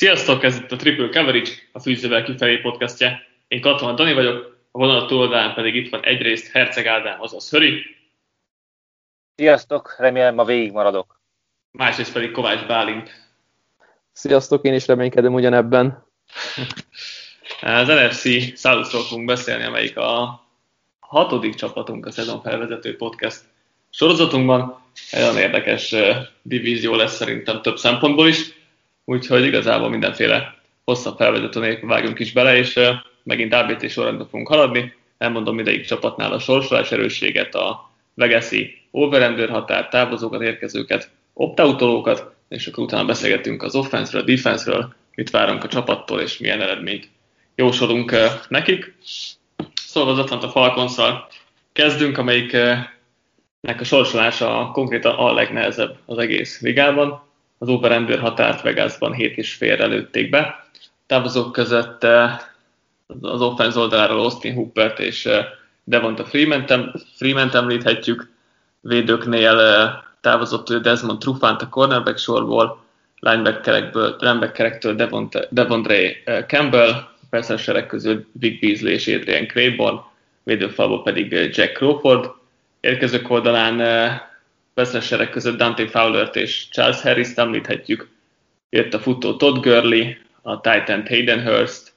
Sziasztok, ez itt a Triple Coverage, a Fűzővel kifelé podcastja. Én Katona Dani vagyok, a vonal túloldalán pedig itt van egyrészt Herceg Ádám, azaz Höri. Sziasztok, remélem ma végig maradok. Másrészt pedig Kovács Bálint. Sziasztok, én is reménykedem ugyanebben. Az NFC Southról fogunk beszélni, amelyik a 6. csapatunk a szezon felvezető podcast sorozatunkban. Egy olyan érdekes divízió lesz szerintem több szempontból is, úgyhogy igazából mindenféle hosszabb felvezető nélkül vágjunk is bele, és megint ABT sorrendben fogunk haladni. Elmondom mindegyik csapatnál a sorsolás erősséget, a Vegas-i over-under határt, távozókat, érkezőket, opt-outolókat, és akkor utána beszélgetünk az offense-ről, a defense-ről, mit várunk a csapattól, és milyen eredményt jósolunk nekik. Szóval az Atlanta Falconsszal kezdünk, amelyiknek a sorsolása konkrétan a legnehezebb az egész ligában. Az over-under határt Vegasban 7,5-re lőtték be. Távozók között az offense oldaláról Austin Hoopert és Devonta Freeman-t említhetjük. Védőknél távozott Desmond Trufant a cornerback sorból, linebackerektől Devondre Campbell, persze a sereg közül Vic Beasley és Adrian Claiborne, védőfalból pedig Jack Crawford. Érkezők oldalán persze a sereg között Dante Fowlert és Charles Harris-t említhetjük. Jött a futó Todd Gurley, a tight Hayden Hurst,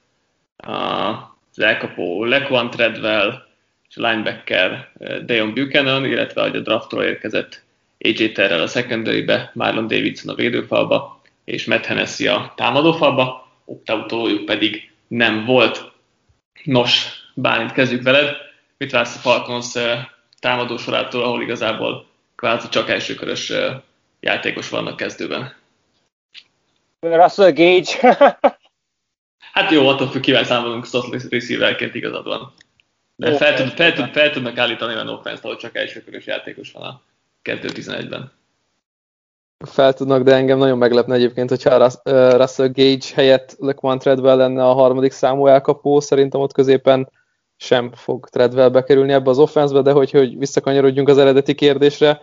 az elkapó Laquan Treadwell, és a linebacker Deion Buchanan, illetve a draftról érkezett AJ Terrell a secondarybe, Marlon Davidson a védőfalba, és Matt Hennessy a támadófalba, opt-outolójuk pedig nem volt. Nos, Bálint, kezdjük veled. Mit vársz a Falcons támadósorától, ahol igazából kvázi csak elsőkörös játékos vannak kezdőben? Russell Gage. Hát jó, attól függ, kivel számolunk slot receiverként, igazad van. De fel tudnak állítani olyan offense-t, ahol csak elsőkörös játékos van a kezdő 11-ben. Fel tudnak, de engem nagyon meglepne egyébként, hogyha Russell Gage helyett Laquan Treadwell lenne a 3. számú elkapó. Szerintem ott középen sem fog Treadwell bekerülni ebbe az offense-be, de hogy visszakanyarodjunk az eredeti kérdésre.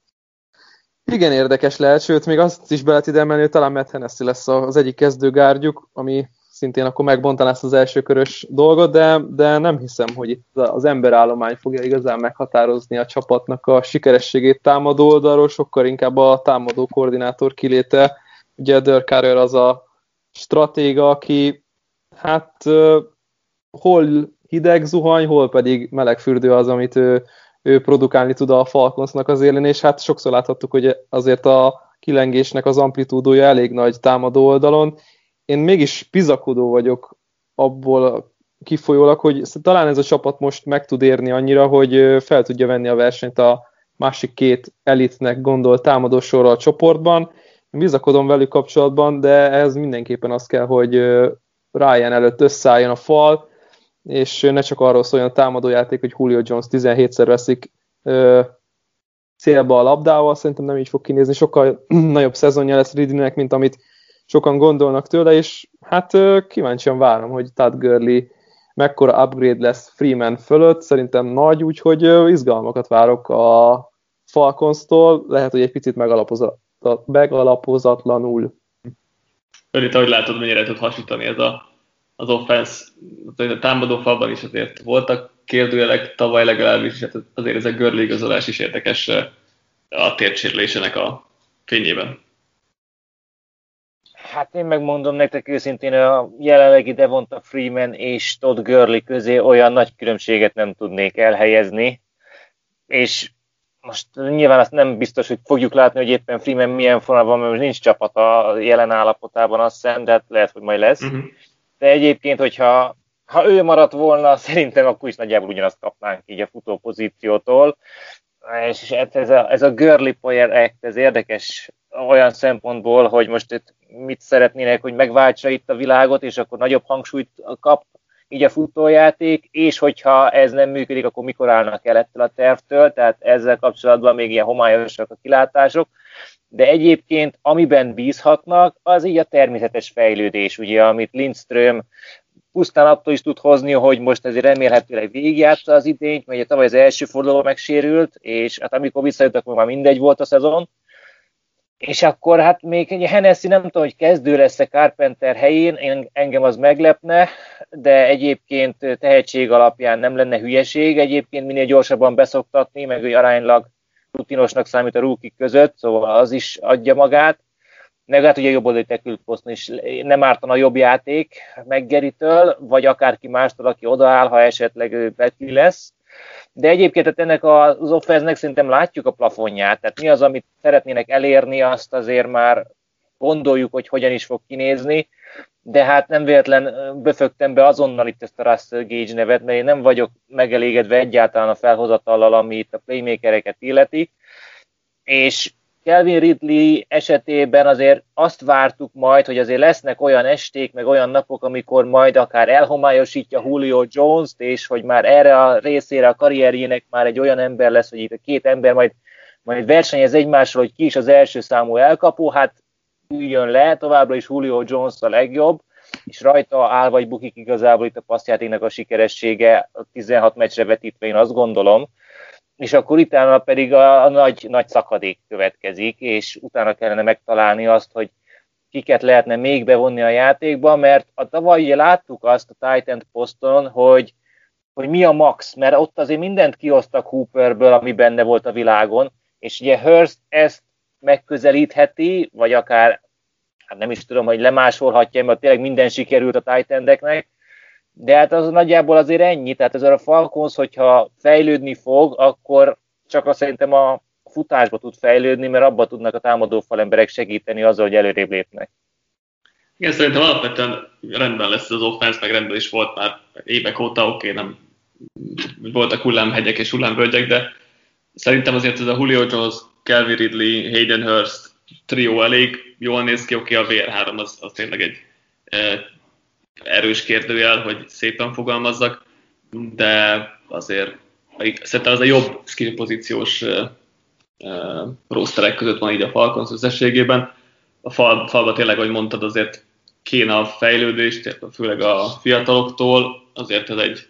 Igen érdekes lehet, sőt, még azt is be lehet ide emelni, hogy talán Matt Hennessy lesz az egyik kezdőgárgyuk, ami szintén akkor megbontaná ezt az elsőkörös dolgot, de nem hiszem, hogy itt az emberállomány fogja igazán meghatározni a csapatnak a sikerességét támadó oldalról, sokkal inkább a támadó koordinátor kiléte. Ugye Dirk Carter az a stratéga, aki hát hol hideg zuhany, hol pedig meleg fürdő az, amit ő produkálni tud a Falconsnak az élén, és hát sokszor láthattuk, hogy azért a kilengésnek az amplitúdója elég nagy támadó oldalon. Én mégis bizakodó vagyok abból kifolyólag, hogy talán ez a csapat most meg tud érni annyira, hogy fel tudja venni a versenyt a másik két elitnek gondolt támadósorral a csoportban. Én bizakodom velük kapcsolatban, de ehhez mindenképpen az kell, hogy Ryan előtt összeálljon a fal, és ne csak arról szóljon a támadójáték, hogy Julio Jones 17-szer veszik célba a labdával, szerintem nem így fog kinézni. Sokkal nagyobb szezonja lesz Ridleynek, mint amit sokan gondolnak tőle, és hát kíváncsian várom, hogy Todd Gurley mekkora upgrade lesz Freeman fölött, szerintem nagy, úgyhogy izgalmakat várok a Falconstól, lehet, hogy egy picit megalapozatlanul. Örít, ahogy látod, mennyire tud hasítani ez az offense, a támadófalban is azért voltak kérdőjelek, tavaly legalábbis, és azért ez a Gurley igazolás is érdekes a térsérülésének a fényében. Hát én megmondom nektek őszintén, a jelenlegi Devonta Freeman és Todd Gurley közé olyan nagy különbséget nem tudnék elhelyezni, és most nyilván azt nem biztos, hogy fogjuk látni, hogy éppen Freeman milyen formában van, mert nincs csapat a jelen állapotában, azt hiszem, de hát lehet, hogy majd lesz. Uh-huh. De egyébként, hogyha ő maradt volna, szerintem akkor is nagyjából ugyanazt kapnánk így a futó pozíciótól, és ez a Gurley projekt, ez érdekes olyan szempontból, hogy most itt mit szeretnének, hogy megváltsa itt a világot, és akkor nagyobb hangsúlyt kap így a futójáték, és hogyha ez nem működik, akkor mikor állnak el ettől a tervtől, tehát ezzel kapcsolatban még ilyen homályosak a kilátások, de egyébként amiben bízhatnak, az így a természetes fejlődés, ugye, amit Lindström pusztán attól is tud hozni, hogy most ezért remélhetőleg végigjátsza az idényt, mert ugye tavaly az első fordulóban megsérült, és hát amikor visszajött, akkor már mindegy volt a szezon, És akkor hát még egy Hennessy nem tudom, hogy kezdő lesz-e Carpenter helyén, engem az meglepne, de egyébként tehetség alapján nem lenne hülyeség, egyébként minél gyorsabban beszoktatni, meg hogy aránylag rutinosnak számít a rookie között, szóval az is adja magát. Meg hát ugye jobb oldali tekülposzton is nem ártana a jobb játék McGarrytől, vagy akárki mástól, aki odaáll, ha esetleg ő Betli lesz. De egyébként hát ennek az offense-nek szerintem látjuk a plafonját, tehát mi az, amit szeretnének elérni, azt azért már gondoljuk, hogy hogyan is fog kinézni, de hát nem véletlen böfögtem be azonnal itt ezt a Russell Gage nevet, mert én nem vagyok megelégedve egyáltalán a felhozatallal, ami itt a playmakereket illeti, és Calvin Ridley esetében azért azt vártuk majd, hogy azért lesznek olyan esték, meg olyan napok, amikor majd akár elhomályosítja Julio Jones-t, és hogy már erre a részére a karrierjének már egy olyan ember lesz, hogy itt a két ember majd versenyez egymással, hogy ki is az első számú elkapó, hát üljön le, továbbra is Julio Jones a legjobb, és rajta áll vagy bukik igazából itt a passzjátéknak a sikeressége a 16 meccsre vetítve, én azt gondolom, és akkor utána pedig a nagy szakadék következik, és utána kellene megtalálni azt, hogy kiket lehetne még bevonni a játékba, mert a tavaly ugye láttuk azt a tight end poszton, hogy mi a max, mert ott azért mindent kihoztak Hooperből, ami benne volt a világon, és ugye Hurst ezt megközelítheti, vagy akár, hát nem is tudom, hogy lemásolhatja, mert tényleg minden sikerült a tight endeknek, de hát az nagyjából azért ennyi, tehát ez a Falcons, hogyha fejlődni fog, akkor csak azt szerintem a futásba tud fejlődni, mert abba tudnak a támadó falemberek segíteni azzal, hogy előrébb lépnek. Igen, szerintem alapvetően rendben lesz az offense, meg rendben is volt már évek óta, oké, nem voltak hullámhegyek és hullámvölgyek, de szerintem azért ez a Julio Jones, Calvin Ridley, Hayden Hurst trió elég jól néz ki, oké, a VR3 az tényleg egy erős kérdőjel, hogy szépen fogalmazzak, de azért szerintem az a jobb skill pozíciós rosterek között van így a Falcons összességében. A falba tényleg, ahogy mondtad, azért kéne a fejlődés, főleg a fiataloktól, azért ez egy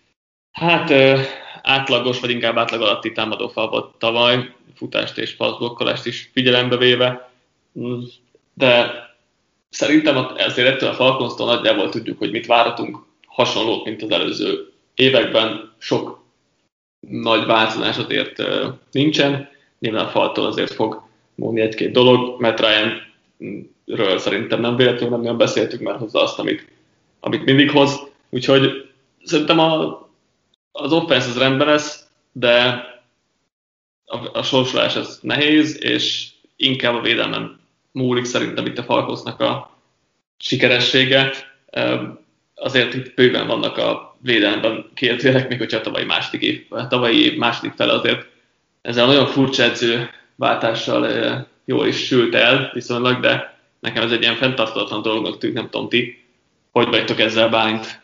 átlagos, vagy inkább átlag alatti támadó fal volt tavaly, futást és passzblokkolást is figyelembe véve, de szerintem ezért ettől a Falconstól nagyjából tudjuk, hogy mit várhatunk, hasonlót, mint az előző években. Sok nagy változás azért nincsen. Nyilván a faltól azért fog múlni egy-két dolog. Matt Ryan-ről szerintem nem véletlenül nem nagyon beszéltük, mert hozza azt, amit mindig hoz. Úgyhogy szerintem az offense az rendben lesz, de a sorsolás az nehéz, és inkább a védelmen múlik szerintem itt a Falconsnak a sikeressége. Azért itt bőven vannak a védelemben kérdőjelek, még hogyha a tavalyi év második fele azért ezzel nagyon furcsa edzőváltással jól is sült el viszonylag, de nekem ez egy ilyen fenntarthatatlan dolognak tűnik, nem tudom ti, hogy vagytok ezzel Bálint?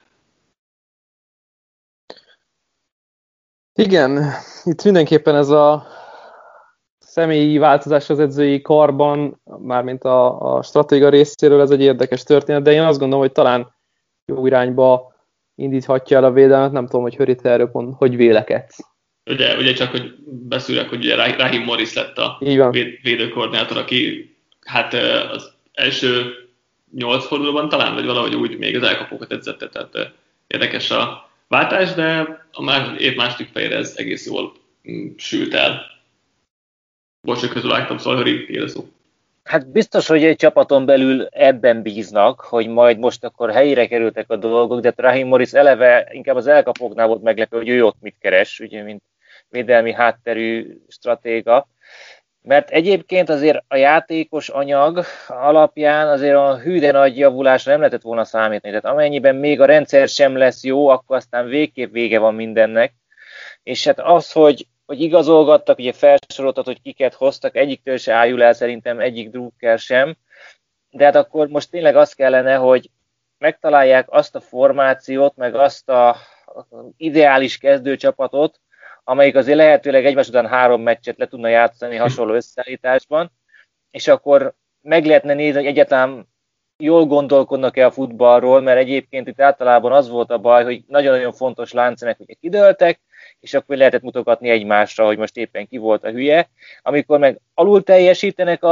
Igen, itt mindenképpen ez a személyi változás az edzői karban, mármint a stratégia részéről, ez egy érdekes történet, de én azt gondolom, hogy talán jó irányba indíthatja el a védelmet, nem tudom, hogy Höri, te erről pont, hogy vélekedsz. Ugye csak, hogy beszűrek, hogy ugye Raheem Morris lett a védőkoordinátor, aki hát az első 8 fordulóban talán, vagy valahogy úgy még az elkapókat edzette, tehát érdekes a váltás, de a év második fejére ez egész jól sült el. Bocs, hogy közül vágtam, szóval Höri, szó. Hát biztos, hogy egy csapaton belül ebben bíznak, hogy majd most akkor helyére kerültek a dolgok, de Raheem Morris eleve inkább az elkapóknál volt meglepő, hogy ő ott mit keres, ugye, mint védelmi hátterű stratéga. Mert egyébként azért a játékos anyag alapján azért a hű de nagy javulásra nem lehetett volna számítani. Tehát amennyiben még a rendszer sem lesz jó, akkor aztán végképp vége van mindennek. És hát az, hogy igazolgattak, ugye felsoroltat, hogy kiket hoztak, egyiktől se álljul el szerintem egyik drukker sem, de hát akkor most tényleg az kellene, hogy megtalálják azt a formációt, meg azt a ideális kezdőcsapatot, amelyik azért lehetőleg egymás után 3 meccset le tudna játszani hasonló összeállításban, és akkor meg lehetne nézni, hogy egyáltalán jól gondolkodnak-e a futballról, mert egyébként itt általában az volt a baj, hogy nagyon-nagyon fontos láncemek ugye kidőltek, és akkor lehetett mutogatni egymásra, hogy most éppen ki volt a hülye. Amikor meg alul teljesítenek a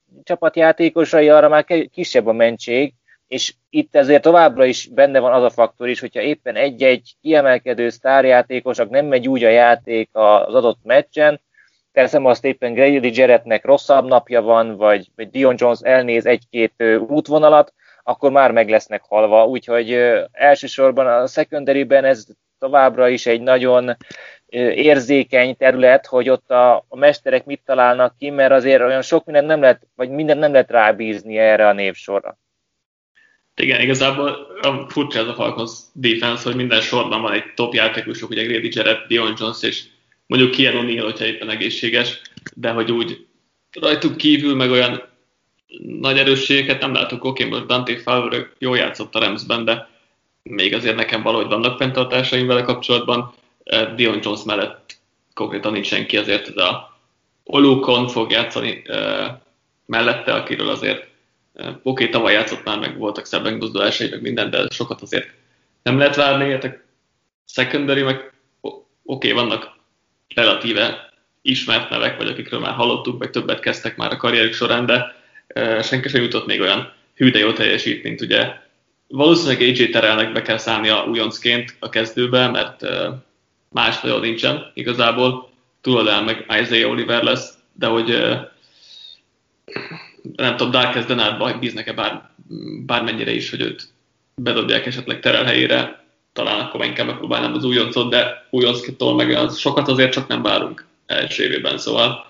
csapatjátékosai, arra már kisebb a mentség, és itt ezért továbbra is benne van az a faktor is, hogyha éppen egy-egy kiemelkedő sztárjátékosnak nem megy úgy a játék az adott meccsen, teszem azt éppen Grady Jarrettnek rosszabb napja van, vagy Dion Jones elnéz egy-két útvonalat, akkor már meg lesznek halva, úgyhogy elsősorban a secondary-ben ez továbbra is egy nagyon érzékeny terület, hogy ott a mesterek mit találnak ki, mert azért olyan sok mindent nem lehet, vagy mindent nem lehet rábízni erre a névsorra. Igen, igazából furcsa ez a Falcons defense, hogy minden sorban van egy top játékosok, ugye Grady Jarrett, Dion Jones és mondjuk Keanu Neal, hogyha éppen egészséges, de hogy úgy rajtuk kívül meg olyan nagy erősségeket nem látok. Oké, most Dante Fowler jól játszott a Ramsben, de még azért nekem valahogy vannak fenntartásaim vele kapcsolatban. Dion Jones mellett konkrétan nincs senki, azért ez a Olukon fog játszani mellette, akiről azért oké, tavaly játszott már, meg voltak szebb megmozdulásai, meg minden, de sokat azért nem lehet várni. A secondary meg oké, vannak relatíve ismert nevek, vagy akikről már hallottuk, vagy többet kezdtek már a karrierük során, de senki sem jutott még olyan hű de jó teljesítményt. Ugye valószínűleg AJ Terrellnek be kell szállnia újoncként a kezdőbe, mert más nagyon nincsen igazából. Túloldalán meg Isaiah Oliver lesz, de hogy nem tudom, Darkest Denardba bíznek-e bármennyire is, hogy őt bedobják esetleg Terrell helyére, talán akkor inkább megpróbálnám az újoncot, de újonctól meg az sokat azért csak nem várunk első évében, szóval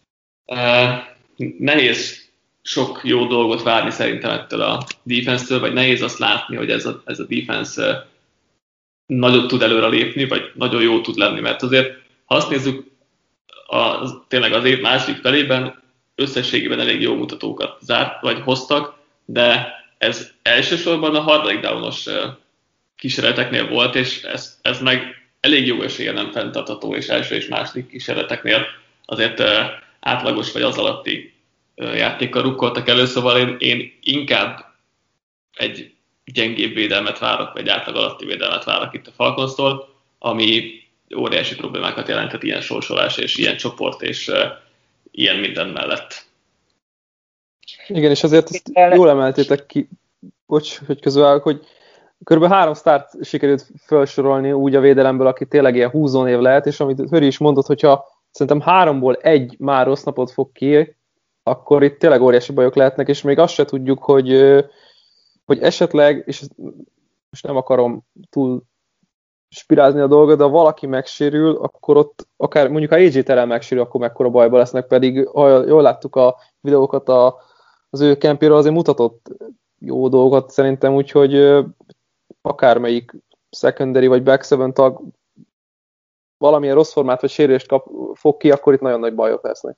nehéz sok jó dolgot várni szerintem ettől a defense-től, vagy nehéz azt látni, hogy ez a defense nagyot tud előre lépni, vagy nagyon jó tud lenni, mert azért, ha azt nézzük, tényleg az év második felében összességében elég jó mutatókat zárt, vagy hoztak, de ez elsősorban a harmadik downos kísérleteknél volt, és ez meg elég jó esélye nem fenntartható, és első és második kísérleteknél azért átlagos vagy az alatti játékkal rukkoltak elő, szóval én inkább egy gyengébb védelmet várok, vagy átlag alatti védelmet várok itt a Falconstól, ami óriási problémákat jelentett ilyen sorsolás, és ilyen csoport, és ilyen minden mellett. Igen, és azért ezt jól emeltétek ki, hogy közül, hogy kb. 3 sztárt sikerült felsorolni úgy a védelemből, aki tényleg ilyen húzónév lehet, és amit Höri is mondott, hogyha szerintem 3-ból 1 már rossz napot fog ki, akkor itt tényleg óriási bajok lehetnek, és még azt se tudjuk, hogy esetleg, és most nem akarom túl spirázni a dolgot, de ha valaki megsérül, akkor ott akár mondjuk ha AJ Terrell megsérül, akkor mekkora bajba lesznek, pedig ha jól láttuk a videókat az ő kempéről, azért mutatott jó dolgot szerintem, úgyhogy akármelyik secondary vagy back seven tag valamilyen rossz formát vagy sérülést fog ki, akkor itt nagyon nagy bajok lesznek.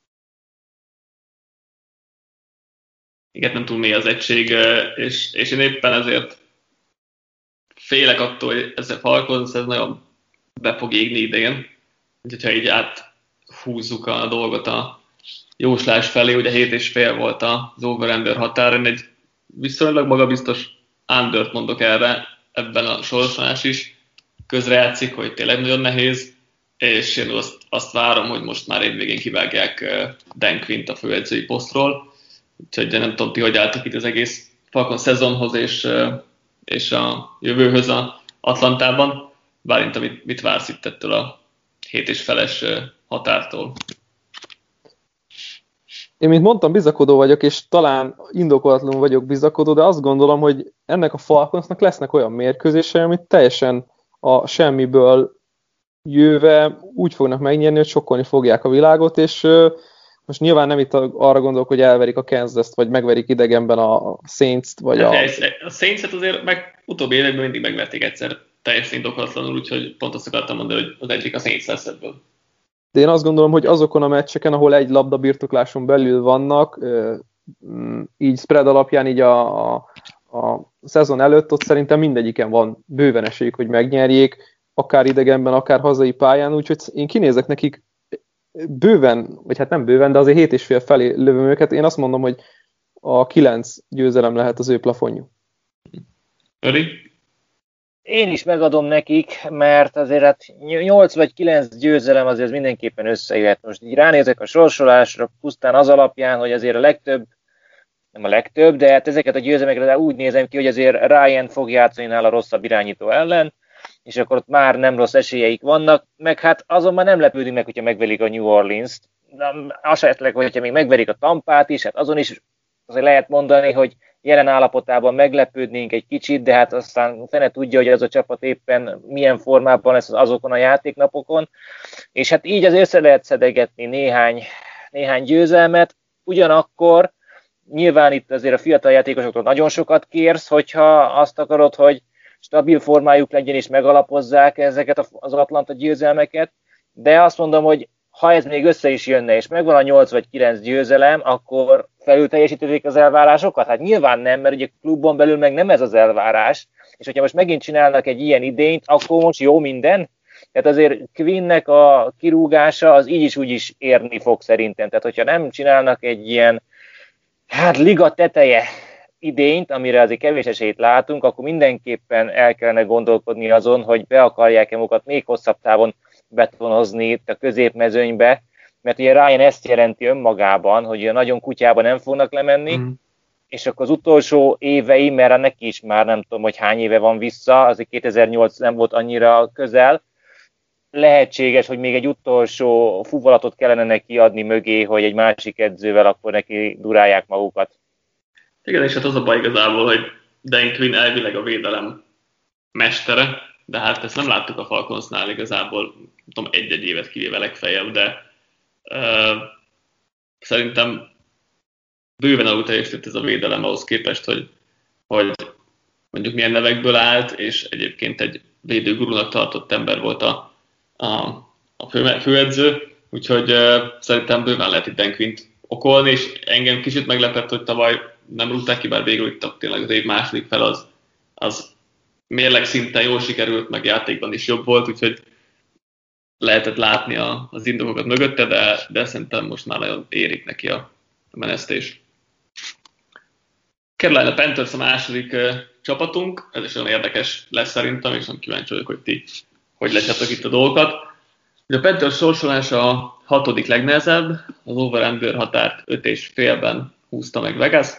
Igen, nem túl mély az egység, és én éppen ezért félek attól, hogy ez a Falcons ez nagyon be fog égni idén. Úgyhogy így áthúzzuk a dolgot a jóslás felé, ugye 7,5 volt az over-under határ, én egy viszonylag magabiztos undert mondok erre, ebben a sorsolás is közrejátszik, hogy tényleg nagyon nehéz, és én azt várom, hogy most már évvégén kivágják Dan Quint a főedzői posztról, úgyhogy nem tudom, ti hogy álltak itt az egész Falcons szezonhoz és a jövőhöz a Atlantában. Bálint, mit vársz itt ettől a 7,5-es határtól? Én, mint mondtam, bizakodó vagyok, és talán indokolatlanul vagyok bizakodó, de azt gondolom, hogy ennek a Falconsnak lesznek olyan mérkőzései, amit teljesen a semmiből jöve úgy fognak megnyerni, hogy sokkolni fogják a világot, és most nyilván nem itt arra gondolok, hogy elverik a Kansas-t, vagy megverik idegenben a Saints-t, vagy a Saints-et azért utóbbi években mindig megverték egyszer teljesen indokolatlanul, úgyhogy pont azt akartam mondani, hogy az egyik a Saints lesz ebből. De én azt gondolom, hogy azokon a meccseken, ahol egy labda birtokláson belül vannak, így spread alapján, így a szezon előtt, ott szerintem mindegyiken van bőven esélyük, hogy megnyerjék, akár idegenben, akár hazai pályán, úgyhogy én kinézek nekik bőven, vagy hát nem bőven, de azért 7,5 felé lövöm őket. Én azt mondom, hogy a 9 győzelem lehet az ő plafonjuk. Öri? Én is megadom nekik, mert azért hát 8 vagy 9 győzelem azért mindenképpen összejöhet. Most így ránézek a sorsolásra pusztán az alapján, hogy azért a legtöbb, nem a legtöbb, de hát ezeket a győzelmekre úgy nézem ki, hogy azért Ryan fog játszani nála a rosszabb irányító ellen, és akkor ott már nem rossz esélyeik vannak, meg hát azonban nem lepődik meg, hogyha megverik a New Orleans-t. Esetleg, hogyha még megverik a Tampát is, hát azon is azért lehet mondani, hogy jelen állapotában meglepődnénk egy kicsit, de hát aztán fene tudja, hogy az a csapat éppen milyen formában lesz azokon a játéknapokon, és hát így azért össze lehet szedegetni néhány győzelmet, ugyanakkor nyilván itt azért a fiatal játékosoktól nagyon sokat kérsz, hogyha azt akarod, hogy stabil formájuk legyen és megalapozzák ezeket az Atlanta győzelmeket, de azt mondom, hogy ha ez még össze is jönne, és megvan a 8 vagy 9 győzelem, akkor felül teljesítették az elvárásokat? Hát nyilván nem, mert ugye klubon belül meg nem ez az elvárás, és hogyha most megint csinálnak egy ilyen idényt, akkor most jó minden? Tehát azért Quinnnek a kirúgása az így is úgy is érni fog szerintem. Tehát hogyha nem csinálnak egy ilyen liga teteje idényt, amire azért kevés esélyt látunk, akkor mindenképpen el kellene gondolkodni azon, hogy be akarják-e magukat még hosszabb távon betonozni itt a középmezőnybe, mert ugye Ryan ezt jelenti önmagában, hogy nagyon kutyában nem fognak lemenni, és akkor az utolsó évei, mert neki is már nem tudom, hogy hány éve van vissza, azért 2008 nem volt annyira közel, lehetséges, hogy még egy utolsó fuvalatot kellene neki adni mögé, hogy egy másik edzővel akkor neki durálják magukat. Igen, és hát az a baj igazából, hogy Dan Quinn elvileg a védelem mestere, de hát ezt nem láttuk a Falconsnál igazából, tudom, egy-egy évet kivéve legfeljebb, de szerintem bőven alul teljesített ez a védelem ahhoz képest, hogy mondjuk milyen nevekből állt, és egyébként egy védőgurúnak tartott ember volt a főedző, úgyhogy szerintem bőven lehet itt Dan Quint okolni, és engem kicsit meglepett, hogy tavaly nem rúgták ki, bár végül itt tényleg az év második fel az mérleg szinten jól sikerült, meg játékban is jobb volt, úgyhogy lehetett látni az indokokat mögötte, de szerintem most már nagyon érik neki a menesztés. Carolina Panthers a második csapatunk, ez is olyan érdekes lesz szerintem, és nem kíváncsi vagyok, hogy ti hogy látjátok itt a dolgokat. A Panthers sorsolása a 6. legnehezebb, az over-under határt 5,5-ben húzta meg Vegas.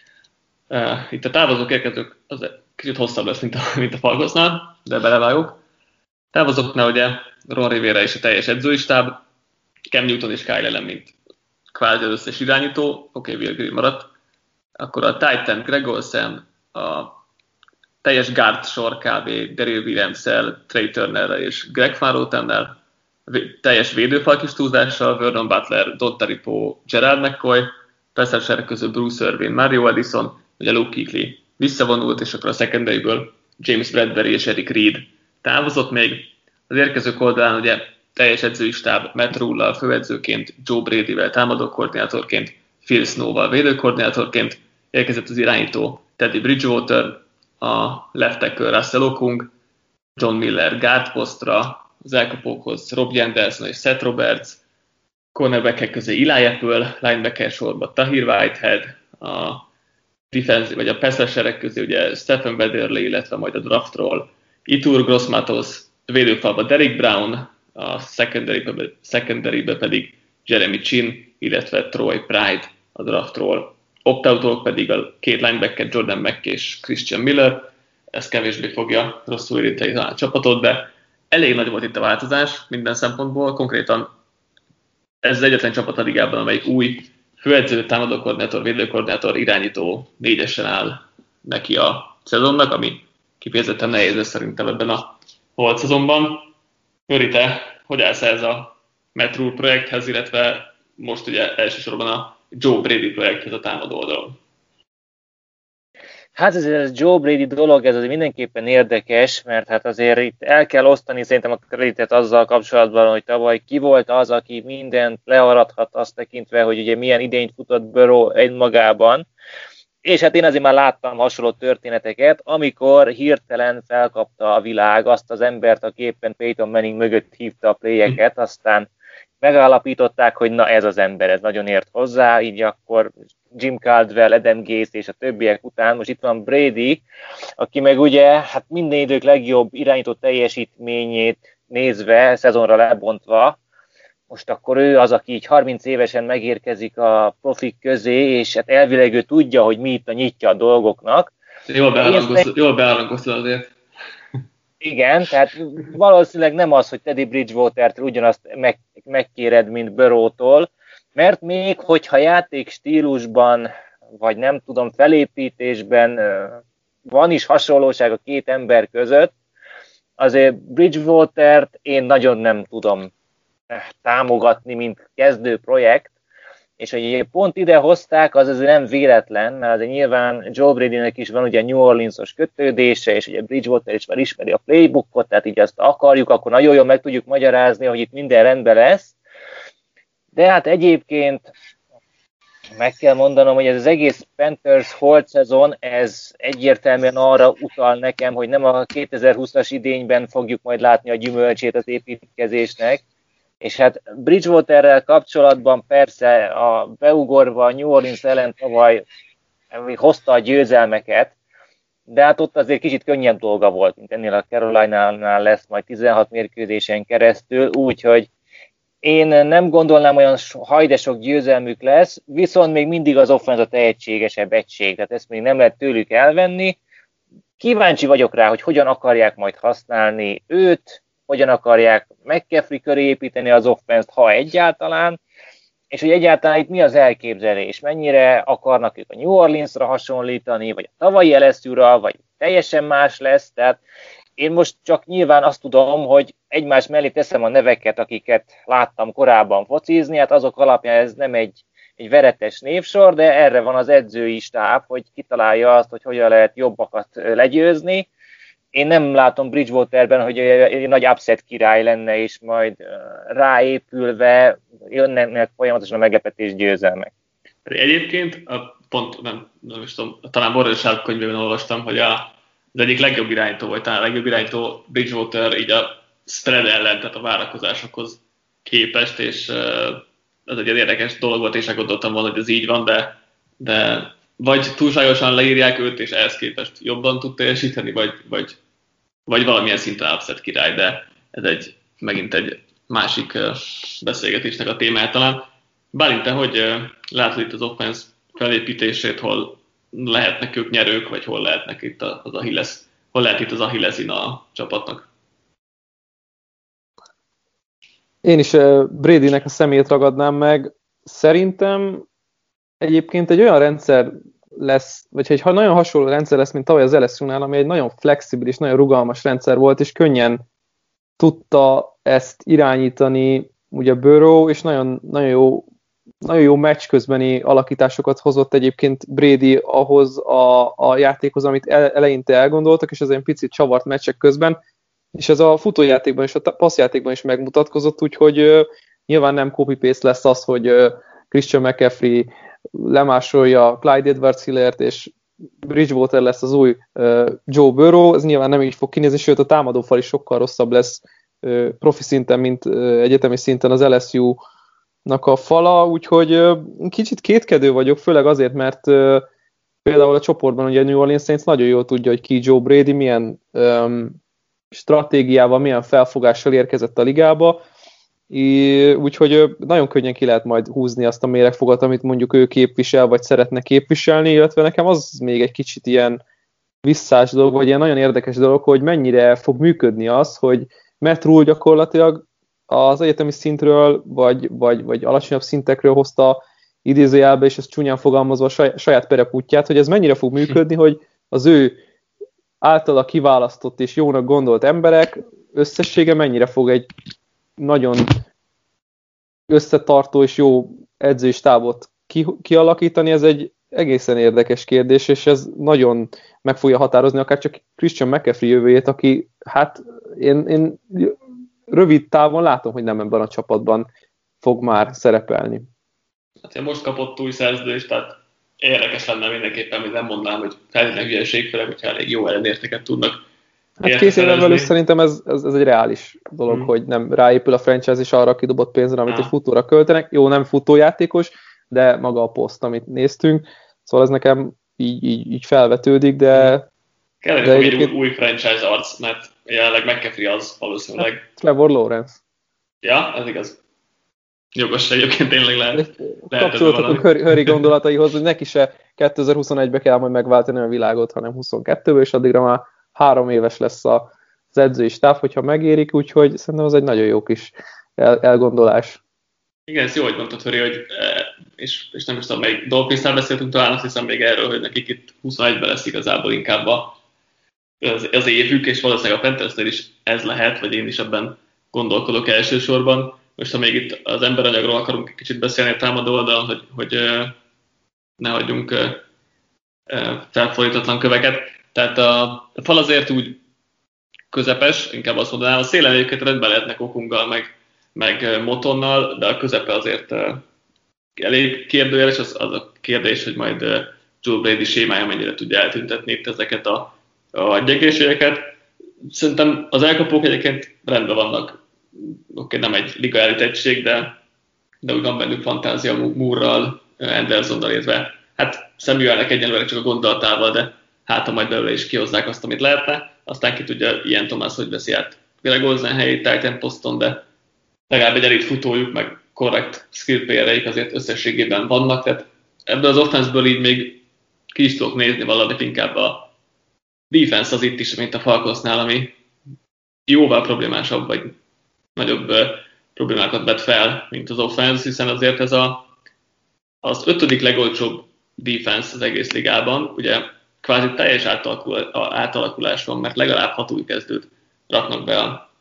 Itt a távozók érkezők az kicsit hosszabb lesz, mint a Falconsnál, de belevágok. Távozóknál ugye Ron Rivera és a teljes edzői stáb, Cam Newton és Kyle Allen, mint kvázi az összes irányító, Will Greene maradt. Akkor a Titan, Greg Olsen, a teljes guard sor kb. Daryl Williams-el, Trey Turnerrel és Greg Van Rotennel, teljes védőfal kis túlzással, Vernon Butler, Don Taripo, Gerald McCoy, persze közül Bruce Irvin, Mario Addison, ugye Luke Kuechly visszavonult, és akkor a secondaryből James Bradbury és Eric Reed távozott még. Az érkezők oldalán ugye teljes edzői stáb Matt Rule-lal főedzőként, Joe Brady-vel támadókoordinátorként, Phil Snow-val védőkoordinátorként, érkezett az irányító Teddy Bridgewater, a left tackle Russell Okung, John Miller guard posztra, az elkapókhoz Rob Anderson és Seth Roberts, cornerbackek közé Eli Apple, linebacker sorba Tahir Whitehead, a defensive vagy a pass rusherek közé ugye Stephen Weatherly, illetve majd a draftról Itur Gross-Matos, védőfalba Derek Brown, a secondary-be pedig Jeremy Chin, illetve Troy Pride a draftról. Opt-outok pedig a két linebacker Jordan Mack és Christian Miller. Ez kevésbé fogja rosszul érinteni a csapatot, de elég nagy volt itt a változás minden szempontból. Konkrétan ez az egyetlen csapat a ligában, amelyik új főedző, támadókoordinátor, védőkoordinátor, irányító négyesen áll neki a szezonnak, ami kifejezetten nehéz lesz szerintem ebben a holt szezonban. Öri, te hogy állsz ez a Matt Rule projekthez, illetve most ugye elsősorban a Joe Brady projekthez a támadó oldalon? Hát ez a Joe Brady dolog, ez azért mindenképpen érdekes, mert hát azért itt el kell osztani szerintem a kreditet azzal kapcsolatban, hogy tavaly ki volt az, aki mindent learadhat azt tekintve, hogy ugye milyen idényt futott Burrow egymagában. És hát én azért már láttam hasonló történeteket, amikor hirtelen felkapta a világ azt az embert, aki éppen Peyton Manning mögött hívta a playeket, aztán megállapították, hogy na ez az ember, ez nagyon ért hozzá, így akkor Jim Caldwell, Adam Gase és a többiek után most itt van Brady, aki meg ugye hát minden idők legjobb irányító teljesítményét nézve, szezonra lebontva, most akkor ő az, aki így 30 évesen megérkezik a profik közé, és hát elvileg ő tudja, hogy mi itt a nyitja a dolgoknak. Jól beárangoztad azért. Igen, tehát valószínűleg nem az, hogy Teddy Bridgewater-től ugyanazt megkéred, mint Burrow-tól, mert még hogyha játék stílusban, vagy nem tudom, felépítésben van is hasonlóság a két ember között, azért Bridgewater-t én nagyon nem tudom támogatni, mint kezdő projekt, és hogy pont ide hozták, az azért nem véletlen, mert azért nyilván Joe Bradynek is van ugye New Orleans-os kötődése, és ugye Bridgewater is már ismeri a playbookot, tehát így azt akarjuk, akkor nagyon jól meg tudjuk magyarázni, hogy itt minden rendben lesz. De hát egyébként meg kell mondanom, hogy ez az egész Panthers holt szezon, ez egyértelműen arra utal nekem, hogy nem a 2020-as idényben fogjuk majd látni a gyümölcsét az építkezésnek, és hát Bridgewaterrel kapcsolatban persze a beugorva a New Orleans ellen tavaly hozta a győzelmeket, de hát ott azért kicsit könnyebb dolga volt, mint ennél a Caroline-nál lesz majd 16 mérkőzésen keresztül, úgyhogy én nem gondolnám, olyan hajdesok győzelmük lesz, viszont még mindig az offense a tehetségesebb egység, tehát ezt még nem lehet tőlük elvenni. Kíváncsi vagyok rá, hogy hogyan akarják majd használni őt, hogyan akarják McCaffrey köré építeni az offense-t, ha egyáltalán, és hogy egyáltalán itt mi az elképzelés, mennyire akarnak ők a New Orleans-ra hasonlítani, vagy a tavalyi LSU-ra, vagy teljesen más lesz, tehát én most csak nyilván azt tudom, hogy egymás mellé teszem a neveket, akiket láttam korábban focizni, hát azok alapján ez nem egy veretes névsor, de erre van az edzői stáb, hogy kitalálja azt, hogy hogyan lehet jobbakat legyőzni. Én nem látom Bridgewaterben, hogy egy nagy upset király lenne, és majd ráépülve jönnek folyamatosan a meglepetés győzelmek. Egyébként, pont nem is tudom, talán Borrell könyvében olvastam, hogy az egyik legjobb irányító, vagy talán a legjobb irányító Bridgewater így a spread ellen, tehát a várakozásokhoz képest, és ez egy érdekes dolog volt, és gondoltam volna, hogy ez így van, de vagy túlságosan leírják őt, és ehhez képest jobban tud teljesíteni, vagy valamilyen szinten upset király, de ez megint egy másik beszélgetésnek a témája talán. Bálint, te hogy látod itt az offense felépítését, hol lehetnek ők nyerők, vagy hol lehetnek itt az Achilles, hol lehet itt az Achillesin a csapatnak? Én is Bradynek a szemét ragadnám meg. Szerintem egyébként egy olyan rendszer lesz, vagy egy nagyon hasonló rendszer lesz, mint tavaly az LSU-nál, ami egy nagyon flexibilis, nagyon rugalmas rendszer volt, és könnyen tudta ezt irányítani ugye Burrow, és nagyon jó meccs közbeni alakításokat hozott egyébként Brady ahhoz a játékhoz, amit eleinte elgondoltak, és azért picit csavart meccsek közben, és ez a futójátékban és a passzjátékban is megmutatkozott, úgyhogy nyilván nem copy-paste lesz az, hogy Christian McCaffrey lemásolja Clyde Edwards-Hilairt, és Bridgewater lesz az új Joe Burrow, ez nyilván nem így fog kinézni, sőt a támadófal is sokkal rosszabb lesz profi szinten, mint egyetemi szinten az LSU-nak a fala, úgyhogy kicsit kétkedő vagyok, főleg azért, mert például a csoportban ugye New Orleans Saints nagyon jól tudja, hogy ki Joe Brady, milyen stratégiával, milyen felfogással érkezett a ligába, úgyhogy nagyon könnyen ki lehet majd húzni azt a méregfogat, amit mondjuk ő képvisel, vagy szeretne képviselni, illetve nekem az még egy kicsit ilyen visszás dolog, vagy ilyen nagyon érdekes dolog, hogy mennyire fog működni az, hogy Matt Rule gyakorlatilag az egyetemi szintről, vagy alacsonyabb szintekről hozta idézőjelbe, és ezt csúnyán fogalmazva a saját perepútját, hogy ez mennyire fog működni, hogy az ő általa kiválasztott és jónak gondolt emberek összessége mennyire fog egy nagyon összetartó és jó edzői stábot kialakítani, ez egy egészen érdekes kérdés, és ez nagyon meg fogja határozni akár csak Christian McCaffrey jövőjét, aki hát én rövid távon látom, hogy nem ebben a csapatban fog már szerepelni. Hát most kapott új szerződést, tehát érdekes lenne mindenképpen, hogy nem mondanám, hogy feltétlenül hülyeség, főleg, hogyha elég jó ellenérteket tudnak. Hát 2 éven belül szerintem ez egy reális dolog, hogy nem ráépül a franchise és arra kidobott pénzre, amit egy futóra költenek. Jó, nem futójátékos, de maga a poszt, amit néztünk, szóval ez nekem így felvetődik, de... Kellene egy új franchise arc, mert jelenleg McCaffrey az valószínűleg. Trevor Lawrence. Ja, ez igaz. Jogos egyébként tényleg lehet. Kapcsolódhatunk Hurry gondolataihoz, hogy neki se 2021-ben kell majd megváltani a világot, hanem 22-ből, és addigra már 3 éves lesz az edzői stáb, hogyha megérik, úgyhogy szerintem az egy nagyon jó kis elgondolás. Igen, ez jó, hogy mondtad, Hurry, hogy, és nem is tudom, melyik Dolphins-nál beszéltünk talán, azt hiszem még erről, hogy nekik itt 21-ben lesz igazából inkább az évük, és valószínűleg a Panthersnél is ez lehet, vagy én is ebben gondolkodok elsősorban. Most ha még itt az emberanyagról akarunk egy kicsit beszélni a támadó oldalon, hogy ne hagyjunk felfordítatlan köveket. Tehát a fal azért úgy közepes, inkább azt mondanám, a szélen egyébként rendben lehetnek Okunggal, meg Motonnal, de a közepe azért elég kérdőjeles, az a kérdés, hogy majd Joe Brady sémája mennyire tudja eltüntetni itt ezeket a gyengeségeket. Szerintem az elkapók egyébként rendben vannak. Oké, nem egy liga elit egység, de úgy van bennük fantázia Moore-ral, Andersonnal, illetve hát Samuelnek egyenlőre csak a gondolatával, de hát ha majd belőle is kihozzák azt, amit lehetne. Aztán ki tudja, ilyen Thomas, hogy veszi át Greg Olsen helyét Titan poszton, de legalább egy elit futójuk, meg korrekt skill playereik azért összességében vannak, tehát ebből az offense-ből így még ki is tudok nézni valamit, inkább a defense az itt is, mint a Falconsnál, ami jóval problémásabb, vagy nagyobb problémákat vet fel, mint az offense, hiszen azért ez az 5. legolcsóbb defense az egész ligában, ugye kvázi teljes átalakulás van, mert legalább 6 új kezdőt raknak be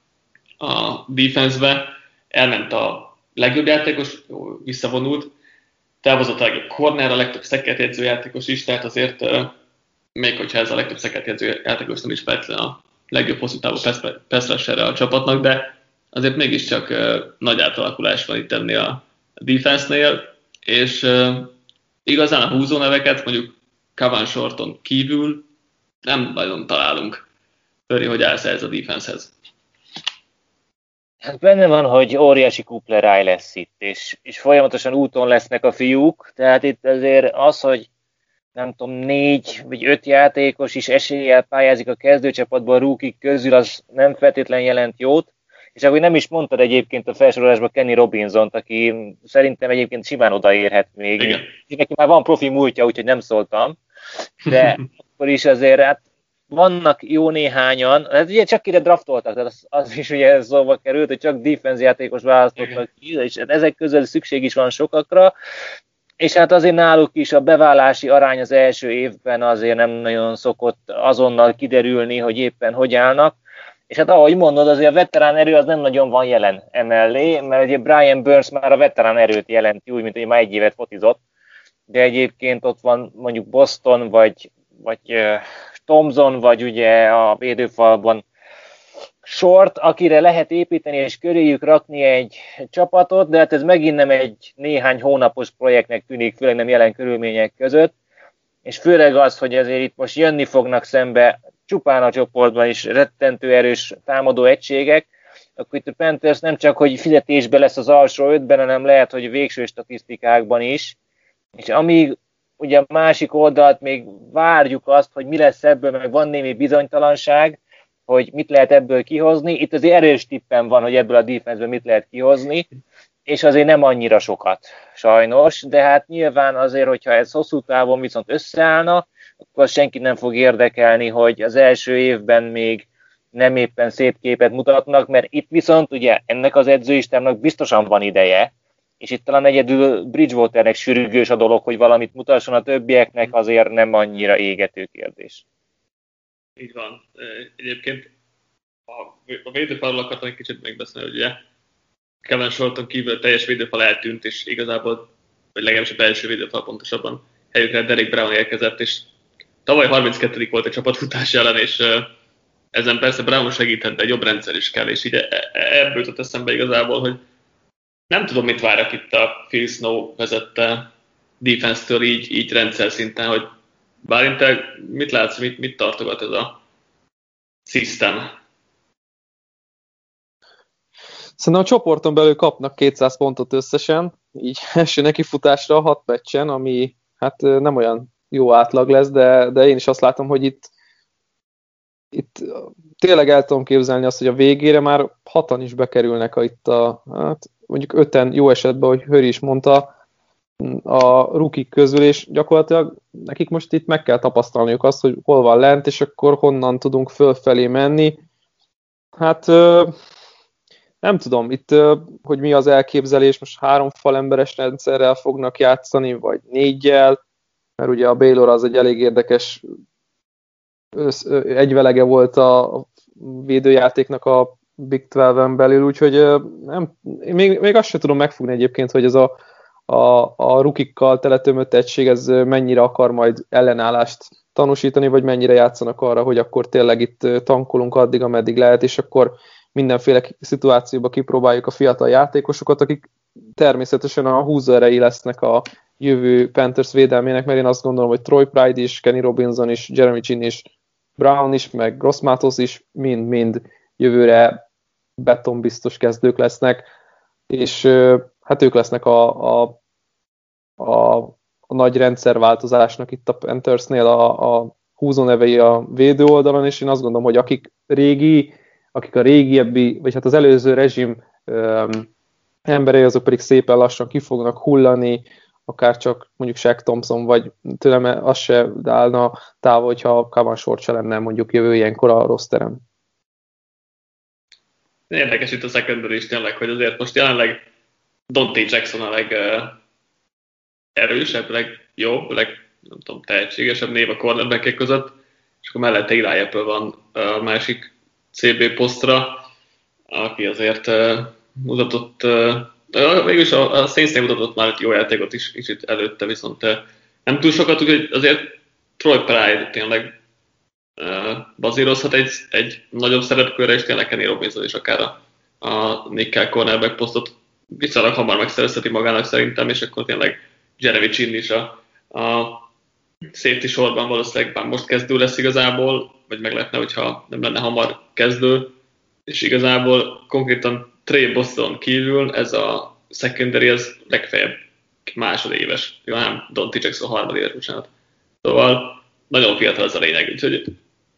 a defense-be, elment a legjobb játékos, visszavonult, távozott a legjobb corner, a legtöbb szekkertjegyző játékos is, tehát azért még hogyha ez a legtöbb szekkertjegyző játékos nem is feltétlenül a legjobb hosszú távú pass rusher a csapatnak, de azért mégiscsak nagy átalakulás van itt ennél a defense-nél, és igazán a húzó neveket, mondjuk Kavan Shorton kívül nem nagyon találunk. Föri, hogy állsz ez a defensehez. Hát benne van, hogy óriási kupleráj lesz itt, és folyamatosan úton lesznek a fiúk, tehát itt azért az, hogy nem tudom, 4 vagy 5 játékos is eséllyel pályázik a kezdőcsapatban a rookie közül, az nem feltétlen jelent jót. És ahogy nem is mondtad egyébként a felsorolásban Kenny Robinsont, aki szerintem egyébként simán odaérhet még. Igen. Neki már van profi múltja, úgyhogy nem szóltam. De akkor is azért hát vannak jó néhányan, hát ugye csak ide draftoltak, tehát az is ugye szóba került, hogy csak defense játékos választottak ki, és ezek közül szükség is van sokakra. És hát azért náluk is a beválási arány az első évben azért nem nagyon szokott azonnal kiderülni, hogy éppen hogy állnak. És hát ahogy mondod, azért a veterán erő az nem nagyon van jelen emellé, mert ugye Brian Burns már a veterán erőt jelenti, úgy, mint hogy már 1 évet fotizott, de egyébként ott van mondjuk Boston, vagy Thompson, vagy ugye a védőfalban Short, akire lehet építeni és köréjük rakni egy csapatot, de hát ez megint nem egy néhány hónapos projektnek tűnik, főleg nem jelen körülmények között, és főleg az, hogy azért itt most jönni fognak szembe csupán a csoportban is rettentő erős támadó egységek, akkor itt a Panthers nem csak, hogy fizetésbe lesz az alsó 5-ben, hanem lehet, hogy végső statisztikákban is, és amíg ugye a másik oldalt még várjuk azt, hogy mi lesz ebből, meg van némi bizonytalanság, hogy mit lehet ebből kihozni. Itt azért erős tippem van, hogy ebből a defenseből mit lehet kihozni, és azért nem annyira sokat, sajnos, de hát nyilván azért, hogyha ez hosszú távon viszont összeállna, akkor senki nem fog érdekelni, hogy az első évben még nem éppen szép képet mutatnak, mert itt viszont ugye ennek az edzőistámnak biztosan van ideje, és itt talán egyedül Bridgewaternek sürgős a dolog, hogy valamit mutasson, a többieknek azért nem annyira égető kérdés. Így van. Egyébként a védőfalról akartam egy kicsit megbeszélni, hogy ugye Kevin Shorton kívül a teljes védőfal eltűnt, és igazából, vagy legalábbis a belső védőfal pontosabban helyükre Derek Brown érkezett, és tavaly 32. volt a csapatfutás ellen, és ezen persze Brown segített, de egy jobb rendszer is kell, és így ebből jutott eszembe igazából, hogy nem tudom, mit várok itt a Phil Snow vezette defense-től így rendszer szinten, hogy Bálint, te mit látsz, mit tartogat ez a system? Szerintem a csoporton belül kapnak 200 pontot összesen, így első nekifutásra 6 meccsen, ami hát nem olyan jó átlag lesz, de én is azt látom, hogy itt tényleg el tudom képzelni azt, hogy a végére már 6-an is bekerülnek hát mondjuk 5-en jó esetben, hogy Höri is mondta, a rukik közül, és gyakorlatilag nekik most itt meg kell tapasztalniuk azt, hogy hol van lent, és akkor honnan tudunk fölfelé menni. Hát nem tudom, itt, hogy mi az elképzelés, most 3 falemberes rendszerrel fognak játszani, vagy 4-jel, mert ugye a Baylor az egy elég érdekes egyvelege volt a védőjátéknak a Big 12-en belül, úgyhogy még azt sem tudom megfogni egyébként, hogy ez a rukikkal teletömött egység, ez mennyire akar majd ellenállást tanúsítani, vagy mennyire játszanak arra, hogy akkor tényleg itt tankolunk addig, ameddig lehet, és akkor mindenféle szituációban kipróbáljuk a fiatal játékosokat, akik természetesen a húzóerei lesznek a jövő Panthers védelmének, mert én azt gondolom, hogy Troy Pride is, Kenny Robinson is, Jeremy Chin is, Brown is, meg Gross Matos is mind jövőre betonbiztos kezdők lesznek, és hát ők lesznek a nagy rendszerváltozásnak itt a Panthersnél a húzónevei a védő oldalon, és én azt gondolom, hogy akik a régiebbi, vagy hát az előző rezsim emberei, azok pedig szépen lassan ki fognak hullani, akár csak mondjuk Shaq Thompson, vagy tőlem az se állna távol, hogyha Kavan Short se lenne mondjuk jövő ilyenkor a rosteren. Érdekes itt a secondary is tényleg, hogy azért most jelenleg Dante Jackson a legerősebb, legjobb, nem tudom, tehetségesebb név a cornerback-ek között, és akkor mellette Eli Apple van a másik CB posztra, aki azért mutatott, végülis a Saints-nél mutatott már jó játékot is itt előtte, viszont nem túl sokat, úgyhogy azért Troy Pride tényleg bazírozhat egy nagyobb szerepkörre, és tényleg Kenny Robinson is akár a nickel cornerback posztot viszonylag hamar megszerezheti magának szerintem, és akkor tényleg Jeremy Chin is a safety sorban valószínűleg már most kezdő lesz igazából, vagy meg lehetne, hogyha nem lenne hamar kezdő, és igazából konkrétan Trey Boston kívül ez a secondary az legfeljebb másodéves, jó, nem, Dante Jackson harmadéves, bocsánat. Szóval nagyon fiatal ez a lényeg, úgyhogy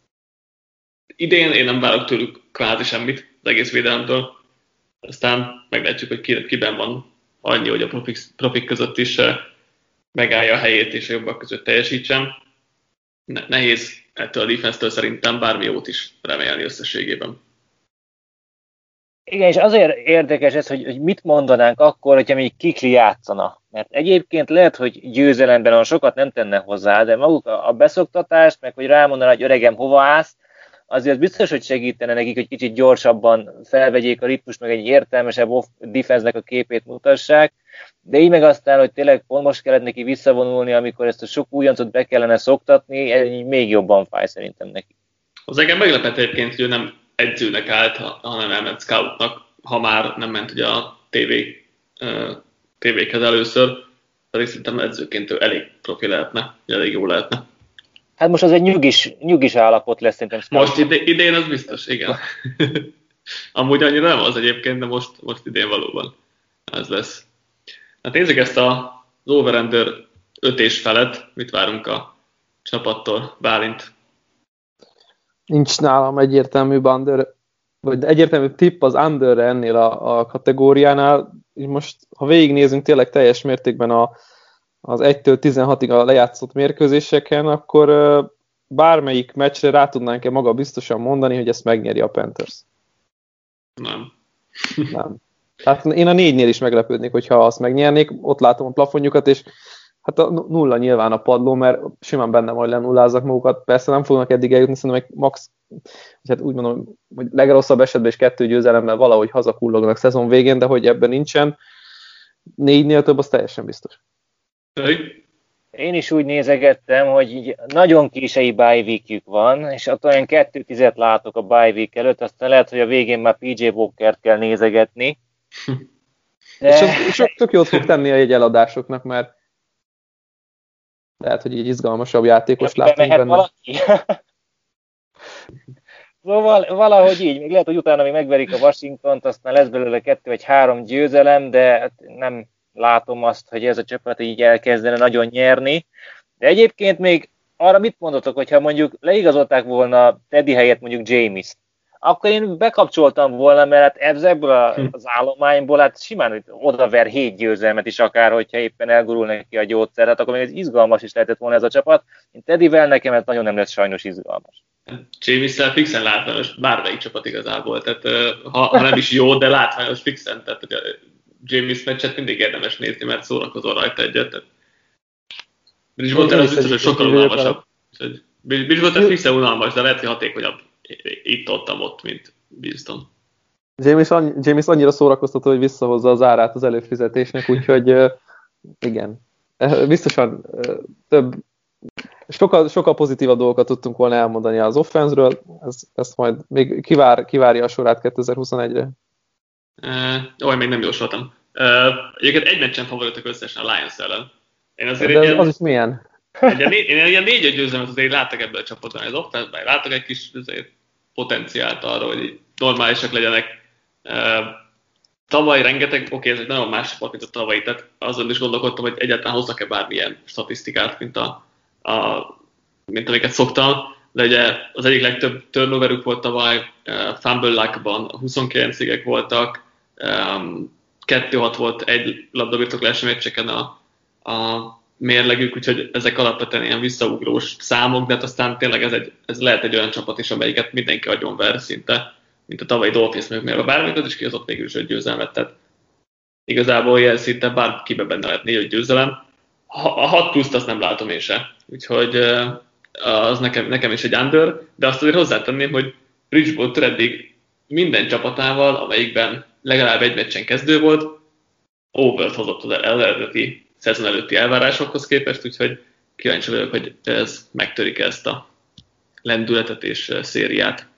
idén én nem várok tőlük kvázi semmit az egész védelemtől, aztán meglátjuk, hogy kiben van annyi, hogy a profik között is megállja a helyét és a jobbak között teljesítsen. Nehéz ettől a defense-től szerintem bármi jót is remélni összességében. Igen, és azért érdekes ez, hogy mit mondanánk akkor, hogyha még Kikli játszana. Mert egyébként lehet, hogy győzelemben olyan sokat nem tenne hozzá, de maguk a beszoktatást, meg hogy rámondaná, hogy öregem, hova állsz, azért biztos, hogy segítene nekik, hogy kicsit gyorsabban felvegyék a ritmust, meg egy értelmesebb defense-nek a képét mutassák. De így meg aztán, hogy tényleg pont most kellett neki visszavonulni, amikor ezt a sok újoncot be kellene szoktatni, ez még jobban fáj szerintem neki. Az engem meglepett egyébként, hogy ő nem edzőnek állt, hanem elment scoutnak, ha már nem ment ugye a tévékhez először, pedig szerintem edzőként ő elég profi lehetne, elég jó lehetne. Hát most az egy nyugis állapot lesz szerintem. Most idén az biztos, igen. Amúgy annyira nem az egyébként, de most idén valóban ez lesz. Hát nézzük ezt az over-under 5 és felett, mit várunk a csapattól, Bálint? Nincs nálam egyértelmű under, vagy egyértelmű tipp az underre ennél a kategóriánál. Most, ha végignézünk tényleg teljes mértékben az 1-től 16-ig a lejátszott mérkőzéseken, akkor bármelyik meccsre rá tudnánk-e maga biztosan mondani, hogy ezt megnyeri a Panthers? Nem. Nem. Tehát én a 4-nél is meglepődnék, hogyha azt megnyernék, ott látom a plafonjukat, és hát a 0 nyilván a padló, mert simán benne majd lenullázzak magukat. Persze nem fognak eddig eljutni, szerintem meg max, hát úgy mondom, hogy legrosszabb esetben is 2 győzelemmel valahogy hazakullognak szezon végén, de hogy ebben nincsen. 4-nél több, az teljesen biztos. Én is úgy nézegettem, hogy így nagyon késői bye weekjük van, és ott olyan 2-10 látok a bye week előtt, aztán lehet, hogy a végén már PJ Walkert kell nézegetni. De... És tök jót fog tenni a jegyeladásoknak, mert lehet, hogy így izgalmasabb játékos látunk benne. Valaki? Szóval valahogy így, még lehet, hogy utána még megverik a Washingtont, aztán lesz belőle 2 vagy 3 győzelem, de nem látom azt, hogy ez a csapat így elkezdene nagyon nyerni. De egyébként még arra mit mondotok, hogyha mondjuk leigazolták volna Teddy helyett mondjuk James-t, akkor én bekapcsoltam volna, mert hát ebből az állományból hát simán odaver 7 győzelmet is akár, hogyha éppen elgurul neki a gyógyszer, hát akkor még ez izgalmas is lehetett volna ez a csapat. Én Teddyvel nekem ez nagyon nem lesz sajnos izgalmas. James-szel fixen látványos bármelyik csapat igazából, tehát ha nem is jó, de látványos fixen, tehát a James meccset mindig érdemes nézni, mert szórakozol rajta egyet. Tehát Bridgewater az biztos, hogy sokkal unalmasabb. Bridgewater fixen unalmas, de lehet, hogy hatékonyabb itt-ott, mint Winston. James annyira szórakoztató, hogy visszahozza az árát az előfizetésnek, úgyhogy igen. Biztosan sokkal pozitívabb dolgokat tudtunk volna elmondani az offense-ről, ezt majd még kivárja a sorát 2021-re. Még nem jósoltam. Egyébként egy meccsen favoritok összesen a Lions ellen. Én azért de az is milyen? Én ilyen 4-5 győzelmet azért láttak ebből a csapatban, az offense-ben láttak egy kis potenciált arra, hogy normálisak legyenek. Tavaly rengeteg, ez egy nagyon más csapat, mint a tavalyi, tehát azon is gondolkodtam, hogy egyáltalán hozzak-e bármilyen statisztikát, mint amiket szoktam, de ugye az egyik legtöbb turnoverük volt tavaly, fumble luckban 29 égek voltak, 2-6 volt egy labdabirtoklási meccseken a mérlegük, úgyhogy ezek alapvetően ilyen visszaugrós számok, de hát aztán tényleg ez lehet egy olyan csapat is, amelyiket mindenki agyonver szinte, mint a tavalyi Dolphins, mert bármelyik az is kihozott végül is 5 győzelmet, tehát igazából ilyen szinte bárkibe benne lehet 4-5 győzelem. A 6 pluszt azt nem látom én se, úgyhogy az nekem is egy under, de azt azért hozzátenném, hogy Bridgewater eddig minden csapatával, amelyikben legalább egy meccsen kezdő volt, overt hozott az eredeti szezon előtti elvárásokhoz képest, úgyhogy kíváncsi vagyok, hogy ez megtörik ezt a lendületet és szériát.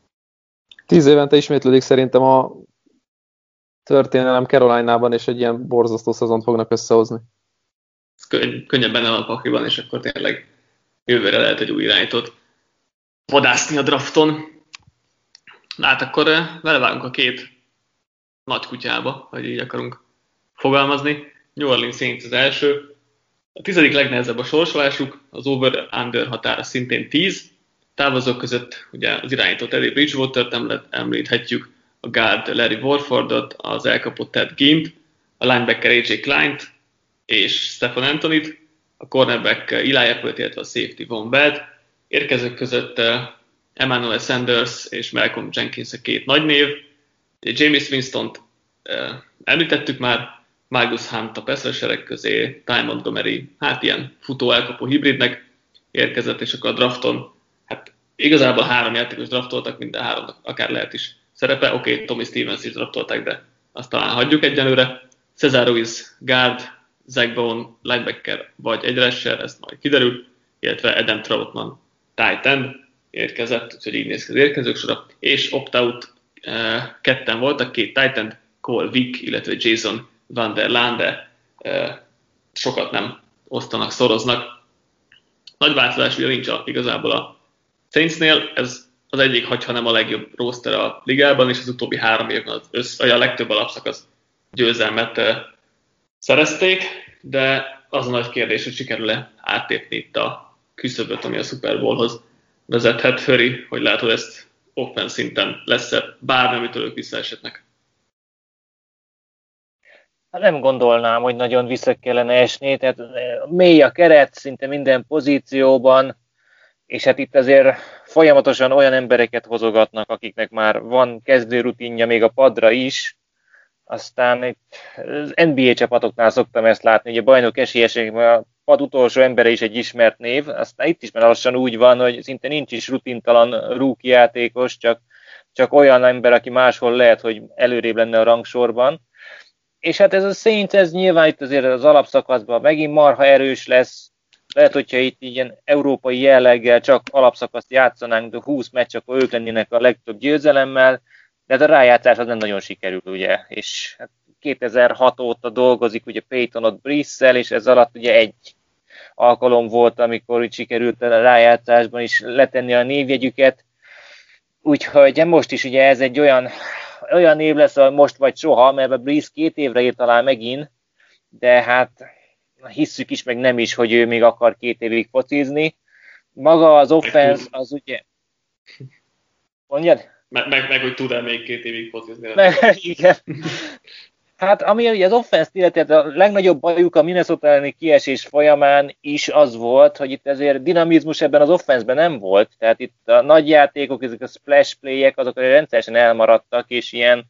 10 évente ismétlődik szerintem a történelem Caroline-nában, és egy ilyen borzasztó szezont fognak összehozni. Könnyebb benne van a pakliban, és akkor tényleg jövőre lehet egy új irányítót vadászni a drafton. Hát akkor vele vágunk a két nagy kutyába, hogy így akarunk fogalmazni. New Orleans Saints az első. A 10. legnehezebb a sorsolásuk, az over-under határa szintén 10. Távozók között ugye az irányított Teddy Bridgewater-t említhetjük, a guard Larry Warfordot, az elkapott Ted Gint, a linebacker AJ Kleint és Stephen Anthony-t, a cornerback Eli Apple-t, illetve a safety Von Bell. Érkezők között Emmanuel Sanders és Malcolm Jenkins a két nagy név. Jameis Winston-t említettük már, Margus Hunt a pass-rusherek közé, Ty Montgomery, hát ilyen futó-elkapó hibridnek érkezett, és akkor a drafton, hát igazából 3 játékos draftoltak, minden 3-nak akár lehet is szerepe. Oké, Tommy Stevens is draftolták, de azt talán hagyjuk egyelőre. Cesar Ruiz, guard, Zach Bone, linebacker vagy egy rusher, ez majd kiderül, illetve Adam Troutman, tight end érkezett, úgyhogy így néz ki az érkezők sora, és opt-out ketten voltak, 2 tight end, Cole Vick, illetve Jason Van der Lande, sokat nem osztanak, szoroznak. Nagy változás ugye nincs igazából a Saintsnél, ez az egyik, ha nem a legjobb roster a ligában, és az utóbbi 3 évben a legtöbb alapszakasz győzelmet szerezték, de az a nagy kérdés, hogy sikerül-e áttépni itt a küszöböt, ami a Super Bowlhoz vezethet. Höri, hogy látod ezt offense szinten, lesz-e bármi, amitől ők visszaesetnek? Nem gondolnám, hogy nagyon vissza kellene esni, tehát mély a keret szinte minden pozícióban, és hát itt azért folyamatosan olyan embereket hozogatnak, akiknek már van kezdőrutinja még a padra is. Aztán itt az NBA csapatoknál szoktam ezt látni, hogy a bajnok esélyesek, a pad utolsó embere is egy ismert név, aztán itt is már lassan úgy van, hogy szinte nincs is rutintalan rookie játékos, csak olyan ember, aki máshol lehet, hogy előrébb lenne a rangsorban. És hát ez a Saints, ez nyilván itt azért az alapszakaszban megint marha erős lesz. Lehet, hogyha itt ilyen európai jelleggel csak alapszakaszt játszanánk, de 20 meccs, akkor ők lennének a legtöbb győzelemmel, de hát a rájátszás az nem nagyon sikerül, ugye. És hát 2006 óta dolgozik ugye Peyton ott Breeze-szel, és ez alatt ugye egy alkalom volt, amikor úgy sikerült a rájátszásban is letenni a névjegyüket. Úgyhogy most is ugye ez egy olyan év lesz, most vagy soha, mert a Breeze 2 évre ír talán megint, de hát hisszük is, meg nem is, hogy ő még akar 2 évig focizni. Maga az offense, az ugye... Mondjad? Meg hogy tud-e még 2 évig focizni. Igen. Hát ami ugye az offense illeti, a legnagyobb bajuk a Minnesota elleni kiesés folyamán is az volt, hogy itt ezért dinamizmus ebben az offense-ben nem volt. Tehát itt a nagy játékok, ezek a splash play-ek, azok rendszeresen elmaradtak, és ilyen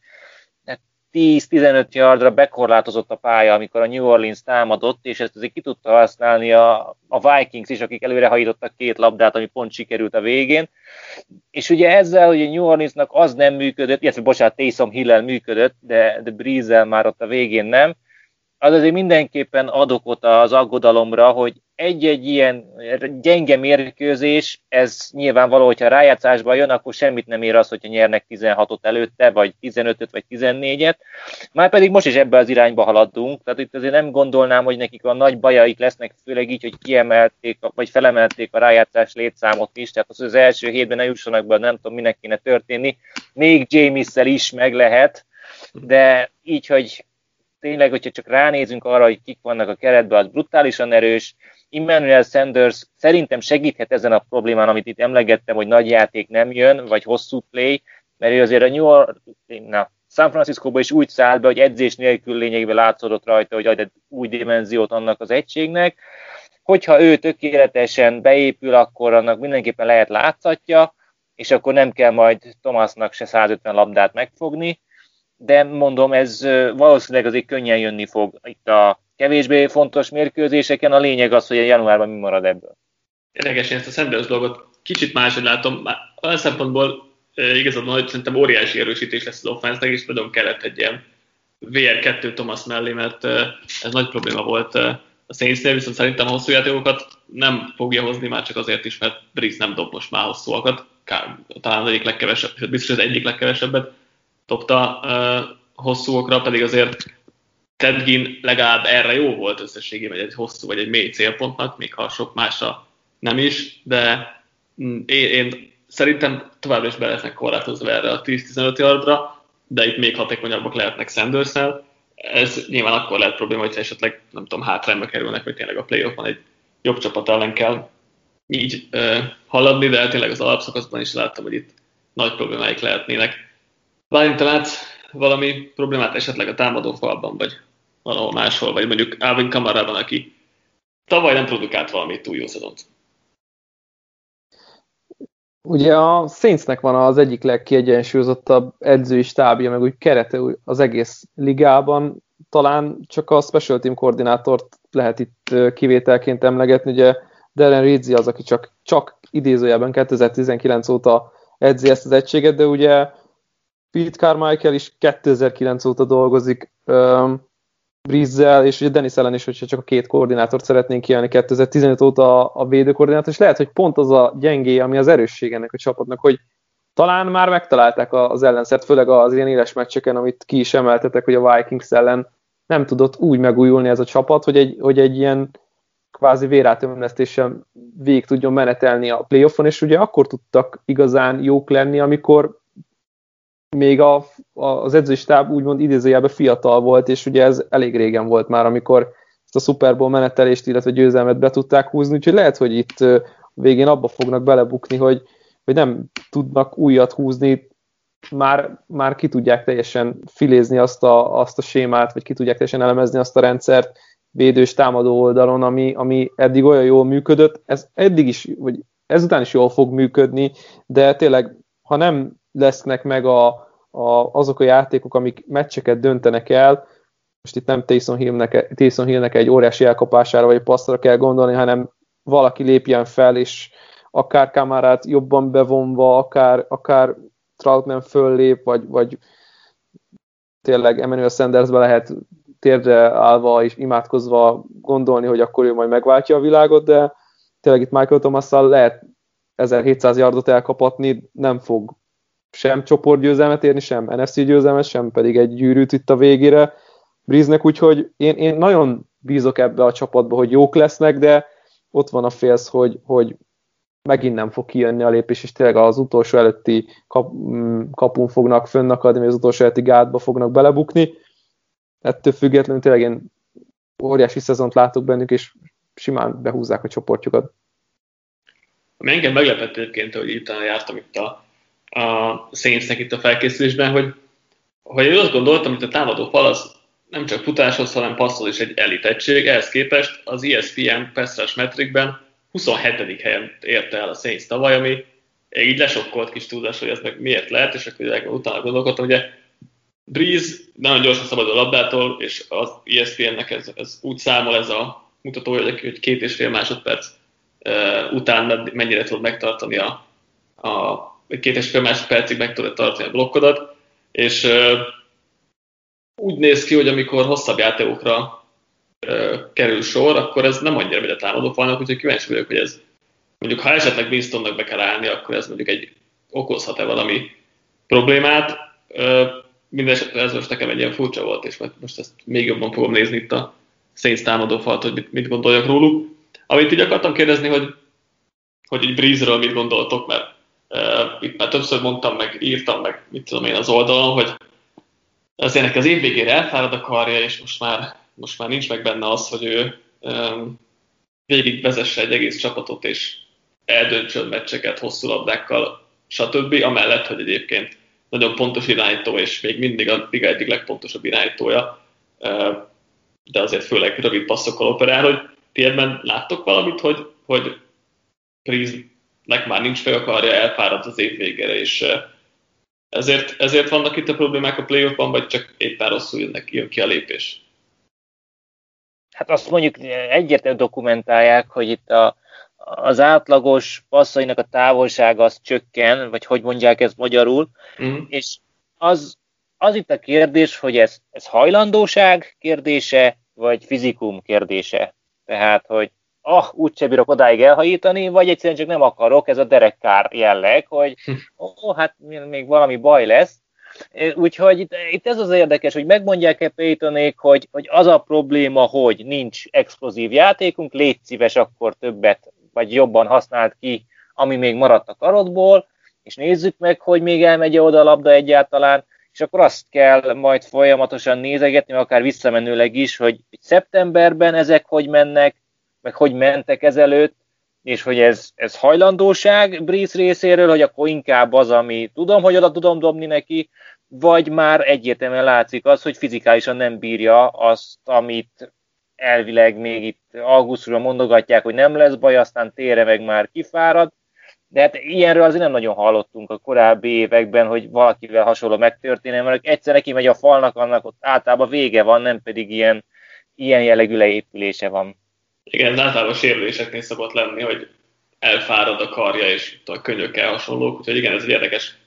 10-15 yardra bekorlátozott a pálya, amikor a New Orleans támadott, és ezt azért ki tudta használni a Vikings is, akik előrehajítottak 2 labdát, ami pont sikerült a végén. És ugye ezzel, hogy a New Orleansnak az nem működött, illetve bocsánat, Taysom Hill-el működött, de Breeze-el már ott a végén nem, az azért mindenképpen ad okot az aggodalomra, hogy egy-egy ilyen gyenge mérkőzés, ez nyilvánvaló, hogyha rájátszásban jön, akkor semmit nem ér az, hogyha nyernek 16-ot előtte, vagy 15-öt, vagy 14-et. Márpedig most is ebbe az irányba haladunk, tehát itt azért nem gondolnám, hogy nekik a nagy bajaik lesznek, főleg így, hogy kiemelték, vagy felemelték a rájátszás létszámot is, tehát az első hétben ne jussanak be, nem tudom, minek kéne történni. Még Jameis-szel is meg lehet, de így, hogy tényleg, hogyha csak ránézünk arra, hogy kik vannak a keretben, az brutálisan erős. Emmanuel Sanders szerintem segíthet ezen a problémán, amit itt emlegettem, hogy nagy játék nem jön, vagy hosszú play, mert ő azért a San Franciscóban is úgy szállt be, hogy edzés nélkül lényegében látszódott rajta, hogy ad egy új dimenziót annak az egységnek. Hogyha ő tökéletesen beépül, akkor annak mindenképpen lehet látszatja, és akkor nem kell majd Thomasnak se 150 labdát megfogni, de mondom, ez valószínűleg azért könnyen jönni fog itt a kevésbé fontos mérkőzéseken. A lényeg az, hogy a januárban mi marad ebből. Érdekes, én ezt a Sanders dolgot kicsit máshogy látom. Olyan szempontból igazad hogy szerintem óriási erősítés lesz az offense-nek, és például kellett egy ilyen VR2 Thomas mellé, mert ez nagy probléma volt a Saintsnél, viszont szerintem a hosszú játékokat nem fogja hozni, már csak azért is, mert Breeze nem dob most már hosszúakat, talán az egyik legkevesebb, biztos az egyik legkevesebbet dobta hosszúokra, pedig azért Ted Ginn legalább erre jó volt összességében, egy hosszú vagy egy mély célpontnak, még ha sok másra nem is, de én szerintem továbbra is be lesznek korlátozva erre a 10-15 yardra, de itt még hatékonyabbak lehetnek Sandersnál. Ez nyilván akkor lehet probléma, hogyha esetleg, nem tudom, hátrányba kerülnek, vagy tényleg a playoffban egy jobb csapat ellen kell így haladni, de tényleg az alapszakaszban is láttam, hogy itt nagy problémáik lehetnének. Bálint, te látsz valami problémát esetleg a támadófalban, vagy valahol máshol, vagy mondjuk Alvin Kamarában, aki tavaly nem produkált valami túl jó szezont? Ugye a Saintsnek van az egyik legkiegyensúlyozottabb edzői stábja, meg úgy kerete az egész ligában. Talán csak a special team koordinátort lehet itt kivételként emlegetni. Ugye Darren Rizzi az, aki csak idézőjelben 2019 óta edzi ezt az egységet, de ugye Pete Carmichael is 2009 óta dolgozik Breeze-zel, és ugye Dennis ellen is, hogyha csak a 2 koordinátort szeretnénk kijelni 2015 óta a védőkoordinátor, és lehet, hogy pont az a gyengé, ami az erősség ennek a csapatnak, hogy talán már megtalálták az ellenszert, főleg az ilyen éles meccseken, amit ki is emeltetek, hogy a Vikings ellen nem tudott úgy megújulni ez a csapat, hogy egy ilyen kvázi vérátömlesztéssel végig tudjon menetelni a playoffon, és ugye akkor tudtak igazán jók lenni, amikor még az edzői stáb úgymond idézőjelben fiatal volt, és ugye ez elég régen volt már, amikor ezt a Super Bowl menetelést, illetve győzelmet be tudták húzni, úgyhogy lehet, hogy itt végén abba fognak belebukni, hogy nem tudnak újat húzni, már ki tudják teljesen filézni azt a sémát, vagy ki tudják teljesen elemezni azt a rendszert védős támadó oldalon, ami eddig olyan jól működött, ez eddig is, vagy ezután is jól fog működni, de tényleg, ha nem lesznek meg azok a játékok, amik meccseket döntenek el, most itt nem Taysom Hillnek egy óriási elkapására vagy passzra kell gondolni, hanem valaki lépjen fel, és akár Kamarát jobban bevonva, akár Troutman föllép, vagy tényleg Emmanuel Sandersbe lehet térdre állva és imádkozva gondolni, hogy akkor ő majd megváltja a világot, de tényleg itt Michael Thomasszal lehet 1700 yardot elkapatni, nem fog sem csoportgyőzelmet érni, sem NFC győzelmet, sem pedig egy gyűrűt itt a végére Breeze-nek, úgyhogy én nagyon bízok ebbe a csapatba, hogy jók lesznek, de ott van a félsz, hogy megint nem fog kijönni a lépés, és tényleg az utolsó előtti kapun fognak fönnakadni, vagy az utolsó előtti gátba fognak belebukni. Ettől függetlenül tényleg én óriási szezont látok bennük, és simán behúzzák a csoportjukat. Ami engem meglepett egyébként, hogy itt jártam itt a Saintsnek itt a felkészülésben, hogy én azt gondoltam, hogy a támadó fal az nem csak futáshoz, hanem passzhoz is egy elit egység. Ehhez képest az ESPN Pass Rush metrikben 27. helyen érte el a Saints tavaly, ami így lesokkolt kis túlzás, hogy ez meg miért lehet, és akkor utána gondolkodtam, ugye Breeze nagyon gyorsan szabad a labdától, és az ESPN-nek ez úgy számol ez a mutatója, hogy 2,5 másodperc után mennyire tudod megtartani a 2,5 másodpercig meg tudod tartani a blokkodat, és úgy néz ki, hogy amikor hosszabb játékokra kerül sor, akkor ez nem annyira megy a támadófalnak, úgyhogy kíváncsi vagyok, hogy ez mondjuk ha esetleg Winstonnak be kell állni, akkor ez mondjuk okozhat-e valami problémát. Mindenesetre ez most nekem egy ilyen furcsa volt, és most ezt még jobban fogom nézni itt a Saints támadófalt, hogy mit gondoljak róluk. Amit így akartam kérdezni, hogy egy Breeze-ről mit gondoltok, mert itt már többször mondtam, meg írtam, meg mit tudom én az oldalon, hogy azért az év végére elfárad a karja, és most már nincs meg benne az, hogy ő végig vezesse egy egész csapatot, és eldöntsön meccseket hosszú labdákkal, stb. Amellett, hogy egyébként nagyon pontos irányító, és még mindig a liga egyik legpontosabb irányítója, de azért főleg rövid passzokkal operál, hogy ti ebben láttok valamit, hogy Breeze-nek már nincs főkarja, elfárad az év végére, és ezért vannak itt a problémák a playoffban, vagy csak éppen rosszul jön ki a lépés? Hát azt mondjuk egyértelműen dokumentálják, hogy itt az átlagos passzainak a távolsága az csökken, vagy hogy mondják ezt magyarul, és az itt a kérdés, hogy ez hajlandóság kérdése, vagy fizikum kérdése. Tehát, hogy úgyse bírok odáig elhajítani, vagy egyszerűen csak nem akarok, ez a Derek Carr jelleg, hogy hát még valami baj lesz. Úgyhogy itt ez az érdekes, hogy megmondják-e Paytonék, hogy az a probléma, hogy nincs explozív játékunk, légy szíves akkor többet, vagy jobban használd ki, ami még maradt a karodból, és nézzük meg, hogy még elmegy oda a labda egyáltalán, és akkor azt kell majd folyamatosan nézegetni, akár visszamenőleg is, hogy szeptemberben ezek hogy mennek, meg hogy mentek ezelőtt, és hogy ez hajlandóság Breeze részéről, hogy akkor inkább az, ami tudom, hogy oda tudom dobni neki, vagy már egyértelműen látszik az, hogy fizikálisan nem bírja azt, amit elvileg még itt augusztusra mondogatják, hogy nem lesz baj, aztán térre meg már kifárad, de hát ilyenről azért nem nagyon hallottunk a korábbi években, hogy valakivel hasonló megtörténne, mert egyszer neki megy a falnak, annak ott általában vége van, nem pedig ilyen jellegű leépülése van. Igen, általában sérüléseknél szokott lenni, hogy elfárad a karja, és a könyökkel hasonlók, úgyhogy igen, ez egy érdekes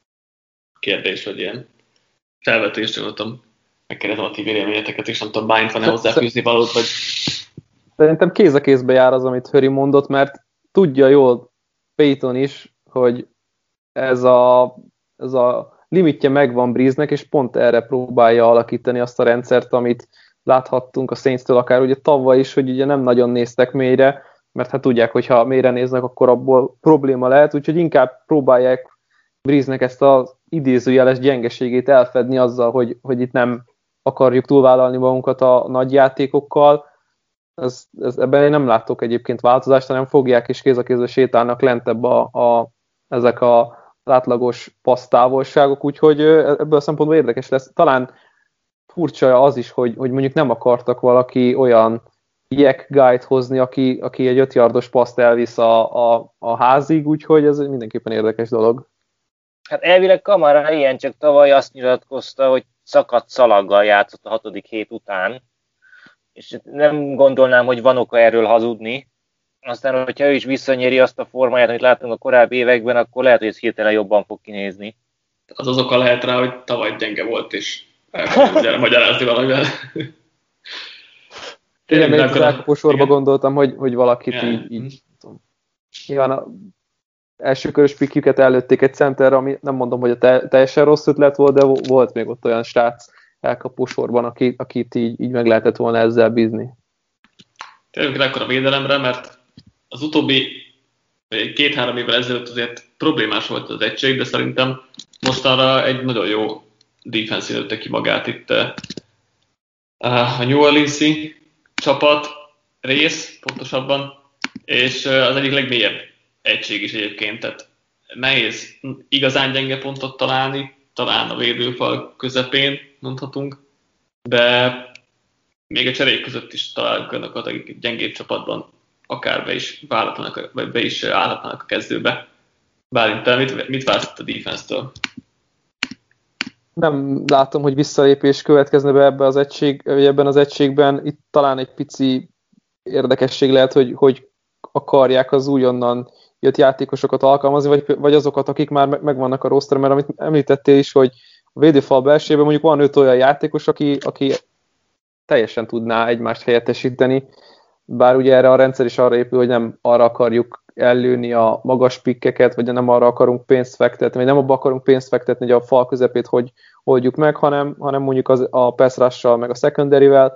kérdés, hogy ilyen felvetést csináltam. Megkérdezem a ti véleményeteket, és nem tudom, Bányt van-e hozzáfűzni valót, vagy... Szerintem kéz a kézbe jár az, amit Höri mondott, mert tudja jól Payton is, hogy ez a limitje megvan Breeze-nek, és pont erre próbálja alakítani azt a rendszert, amit láthattunk a Saints-től akár ugye tavaly is, hogy ugye nem nagyon néztek mélyre, mert hát tudják, hogy ha mélyre néznek, akkor abból probléma lehet, úgyhogy inkább próbálják Breeze-nek ezt az idézőjeles gyengeségét elfedni azzal, hogy itt nem akarjuk túlvállalni magunkat a nagy játékokkal. Ebben én nem látok egyébként változást, hanem fogják és kéz a kézbe sétálnak lentebb ezek az átlagos passztávolságok, úgyhogy ebből a szempontból érdekes lesz. Talán furcsa az is, hogy mondjuk nem akartak valaki olyan Jack Guy-t hozni, aki egy 5 yardos paszt elvisz a házig, úgyhogy ez mindenképpen érdekes dolog. Hát elvileg Kamara ilyen, csak tavaly azt nyilatkozta, hogy szakadt szalaggal játszott a 6. hét után, és nem gondolnám, hogy van oka erről hazudni. Aztán, hogyha ő is visszanyeri azt a formáját, amit láttunk a korábbi években, akkor lehet, hogy ez hirtelen jobban fog kinézni. Az oka lehet rá, hogy tavaly gyenge volt, és el magyarázni valamivel. Én még az elkapó sorba gondoltam, hogy valakit így nyilván az elsőkörös pikjüket előtték egy centerre, ami nem mondom, hogy teljesen rossz ötlet volt, de volt még ott olyan srác elkapó sorban, akit így meg lehetett volna ezzel bízni. Térjünk rá akkor a védelemre, mert az utóbbi 2-3 évvel ezelőtt azért problémás volt az egység, de szerintem mostanra egy nagyon jó defense nőtte ki magát itt a New Orleans-i. csapat rész, pontosabban, és az egyik legmélyebb egység is egyébként, tehát nehéz igazán gyenge pontot találni, talán a védőfal közepén mondhatunk, de még a cserék között is találunk önöket, akik gyengébb csapatban akár be is állhatnának a kezdőbe. Bálint, te mit vársz a defense-től? Nem látom, hogy visszalépés következne be ebben az egységben. Itt talán egy pici érdekesség lehet, hogy akarják az újonnan jött játékosokat alkalmazni, vagy azokat, akik már megvannak a roster, mert amit említettél is, hogy a védőfal belsőben mondjuk van 5 olyan játékos, aki teljesen tudná egymást helyettesíteni, bár ugye erre a rendszer is arra épül, hogy nem arra akarjuk ellőni a magas pikkeket, vagy nem arra akarunk pénzt fektetni, vagy nem abba akarunk pénzt fektetni, hogy a fal közepét hogy oldjuk meg, hanem mondjuk a pass rush-sal, meg a secondary-vel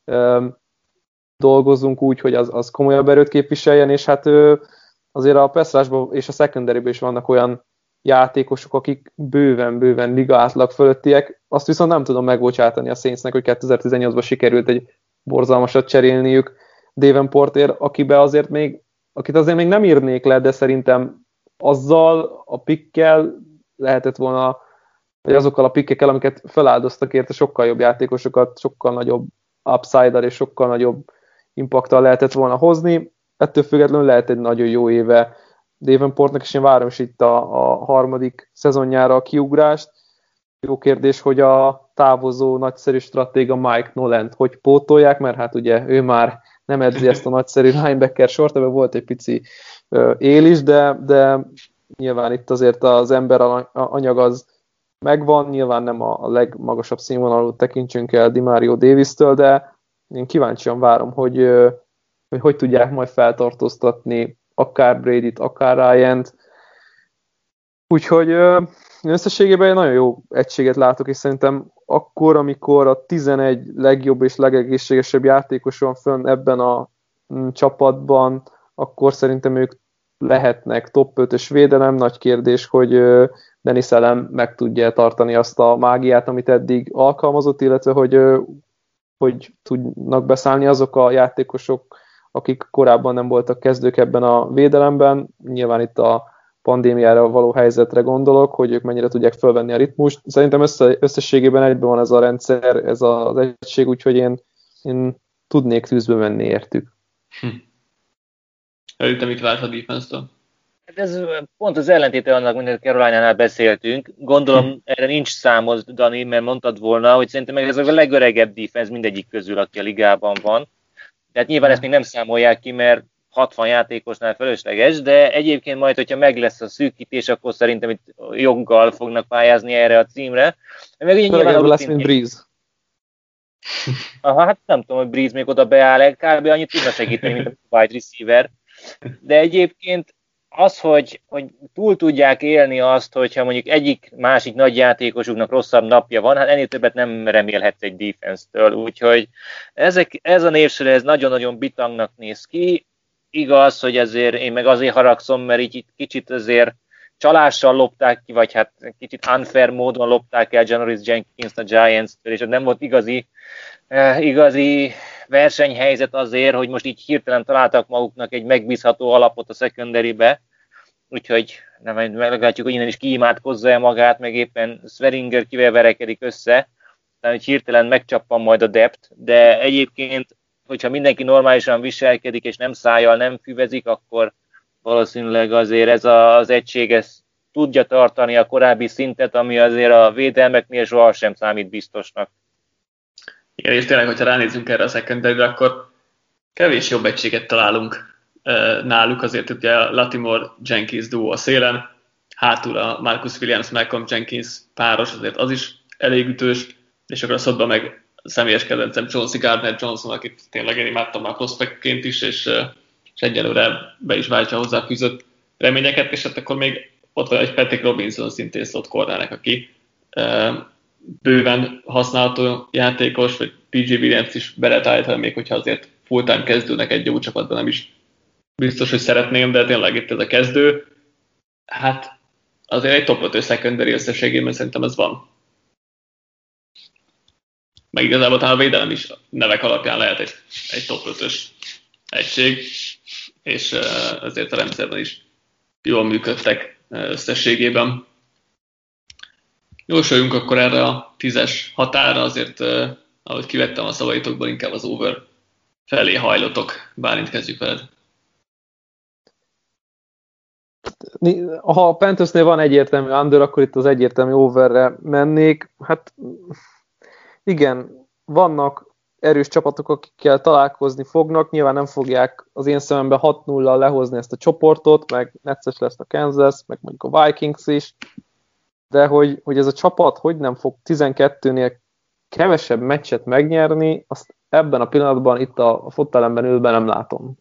dolgozunk úgy, hogy az komolyabb erőt képviseljen, és hát azért a pass rush-ban és a secondary-ben is vannak olyan játékosok, akik bőven liga átlag fölöttiek. Azt viszont nem tudom megbocsátani a Saintsnek, hogy 2018-ban sikerült egy borzalmasat cserélniük Davenportért, akit azért még nem írnék le, de szerintem azzal a pikkel lehetett volna, vagy azokkal a pikkekkel, amiket feláldoztak érte, sokkal jobb játékosokat, sokkal nagyobb upside-al és sokkal nagyobb impacttal lehetett volna hozni. Ettől függetlenül lehet egy nagyon jó éve Davenportnak, és én várom is itt a harmadik szezonjára a kiugrást. Jó kérdés, hogy a távozó nagyszerű stratéga Mike Nolant hogy pótolják, mert hát ugye ő már nem edzi ezt a nagyszerű linebacker sort, ebben volt egy pici él is, de nyilván itt azért az ember anyag az megvan, nyilván nem a legmagasabb színvonalú tekintsünk el DeMario Davis-től, de én kíváncsian várom, hogy tudják majd feltartóztatni akár Bradyt, akár Ryant. Úgyhogy összességében egy nagyon jó egységet látok, és szerintem akkor, amikor a 11 legjobb és legegészségesebb játékos van fönn ebben a csapatban, akkor szerintem ők lehetnek top 5-ös védelem. Nagy kérdés, hogy Dennis Allen meg tudja tartani azt a mágiát, amit eddig alkalmazott, illetve hogy tudnak beszállni azok a játékosok, akik korábban nem voltak kezdők ebben a védelemben. Nyilván itt a pandémiára való helyzetre gondolok, hogy ők mennyire tudják fölvenni a ritmust. Szerintem összességében egyben van ez a rendszer, ez az egység, úgyhogy én tudnék tűzbe menni értük. Te mit vársz a defense-től? Ez pont az ellentéte annak, mint a Caroline-nál beszéltünk. Gondolom erre nincs számod, Dani, mert mondtad volna, hogy szerintem ez a legöregebb defense mindegyik közül, aki a ligában van. Tehát nyilván ezt még nem számolják ki, mert 60 játékosnál fölösleges, de egyébként majd, hogyha meg lesz a szűkítés, akkor szerintem itt joggal fognak pályázni erre a címre. Meg nyilván lesz, mint Breeze. Aha, hát nem tudom, hogy Breeze még oda beáll, kb. Annyit tudna segíteni, mint a wide receiver. De egyébként az, hogy túl tudják élni azt, hogyha mondjuk egyik-másik nagy játékosuknak rosszabb napja van, hát ennél többet nem remélhetsz egy defense-től. Úgyhogy ez a névsor, ez nagyon-nagyon bitangnak néz ki. Igaz, hogy azért én meg azért haragszom, mert így kicsit azért csalással lopták ki, vagy hát kicsit unfair módon lopták el Janoris Jenkins a Giants-től, és nem volt igazi versenyhelyzet azért, hogy most így hirtelen találtak maguknak egy megbízható alapot a secondary-be, úgyhogy nem meglátjuk, hogy innen is kiimádkozza-e magát, meg éppen Sveringer kivel verekedik össze, tehát hogy hirtelen megcsappan majd a depth, de egyébként, hogyha mindenki normálisan viselkedik, és nem szájjal, nem füvezik, akkor valószínűleg azért ez az egység ez tudja tartani a korábbi szintet, ami azért a védelmeknél sohasem számít biztosnak. Igen, és tényleg, hogyha ránézzünk erre a secondary-re, akkor kevés jobb egységet találunk náluk, azért ugye a Latimore-Jenkins duó a szélen, hátul a Marcus Williams-Malcolm Jenkins páros, azért az is elég ütős, és akkor a szobban meg a személyes kedvencem Chauncey Gardner-Johnson, akit tényleg én imádtam már prospectként is, és egyelőre be is váltja hozzá fűzött reményeket, és hát akkor még ott van egy Patrick Robinson szintén slot cornernek, aki bőven használható játékos, vagy PJ Williams is be lehet állítani, még hogyha azért full-time kezdőnek egy jó csapatban nem is biztos, hogy szeretném, de tényleg itt ez a kezdő. Hát azért egy top 5 secondary összességében szerintem ez van. meg igazából talán a védelem is nevek alapján lehet egy top 5-ös egység, és ezért a rendszerben is jól működtek összességében. Jósoljunk akkor erre a 10-es határa, azért ahogy kivettem a szavaitokból, inkább az over felé hajlotok. Bálint, kezdjük veled. Ha a Panthersnél van egyértelmű under, akkor itt az egyértelmű overre mennék. Hát igen, vannak erős csapatok, akikkel találkozni fognak, nyilván nem fogják az én szememben 6-0-al lehozni ezt a csoportot, meg necces lesz a Kansas, meg mondjuk a Vikings is, de hogy ez a csapat hogy nem fog 12-nél kevesebb meccset megnyerni, azt ebben a pillanatban itt a fotelemben ülve nem látom.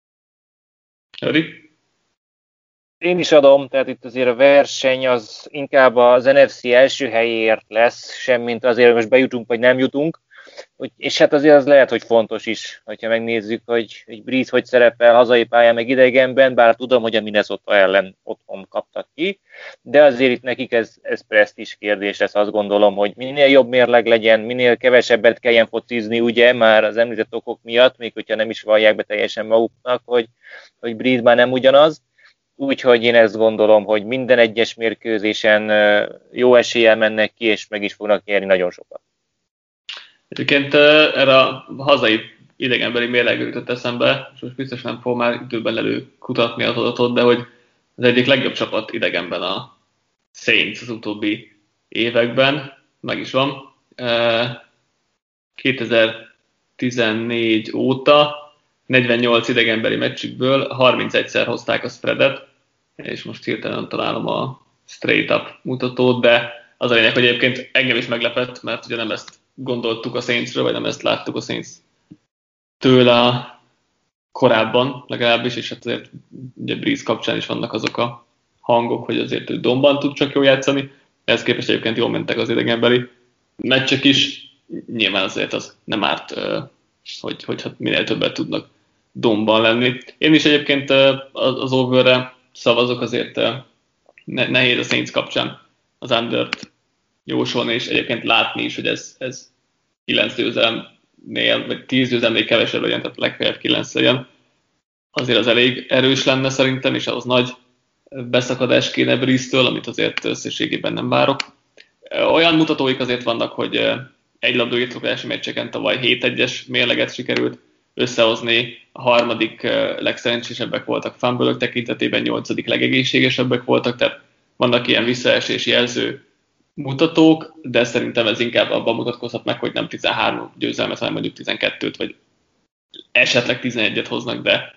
Öri? Én is adom, tehát itt azért a verseny az inkább az NFC első helyéért lesz, semmint azért, hogy most bejutunk, vagy nem jutunk. És hát azért az lehet, hogy fontos is, hogyha megnézzük, hogy Breeze hogy szerepel hazai pályán meg idegenben, bár tudom, hogy a Minnesota ellen otthon kaptak ki, de azért itt nekik ez presztízs kérdés lesz, azt gondolom, hogy minél jobb mérleg legyen, minél kevesebbet kelljen focizni, ugye, már az említett okok miatt, még hogyha nem is vallják be teljesen maguknak, hogy Breeze már nem ugyanaz. Úgyhogy én ezt gondolom, hogy minden egyes mérkőzésen jó eséllyel mennek ki, és meg is fognak nyerni nagyon sokat. Egyébként erre a hazai idegenbeli mérlegről jutott eszembe, és most biztos nem fog már időben előkutatni az adatot, de hogy az egyik legjobb csapat idegenben a Saints az utóbbi években, meg is van. 2014 óta 48 idegenbeli meccsükből 31-szer hozták a spreadet, és most hirtelen találom a straight up mutatót, de az a lényeg, hogy egyébként engem is meglepett, mert ugye nem ezt gondoltuk a Saintsről, vagy nem ezt láttuk a Saints tőle korábban legalábbis, és hát azért ugye Breeze kapcsán is vannak azok a hangok, hogy azért ő domban tud csak jól játszani, ehhez képest egyébként jól mentek az idegenbeli meccsek is, nyilván azért az nem árt, hogy hát minél többet tudnak domban lenni. Én is egyébként az overre szavazok, azért nehéz a Saints kapcsán az undert jósolni, és egyébként látni is, hogy ez 9 győzelemnél, vagy 10 győzelemnél kevesebb legyen, tehát legfeljebb 9 legyen. Azért az elég erős lenne szerintem, és ahhoz nagy beszakadás kéne Breeze-től, amit azért összességében nem várok. Olyan mutatóik azért vannak, hogy egy labdú írtókodási meccseken tavaly 7-1-es mérleget sikerült összehozni, a harmadik legszerencsésebbek voltak fumble-ök tekintetében, 8. legegészségesebbek voltak, tehát vannak ilyen visszaesés jelző mutatók, de szerintem ez inkább abban mutatkozhat meg, hogy nem 13 győzelmet, hanem mondjuk 12-t, vagy esetleg 11-et hoznak, de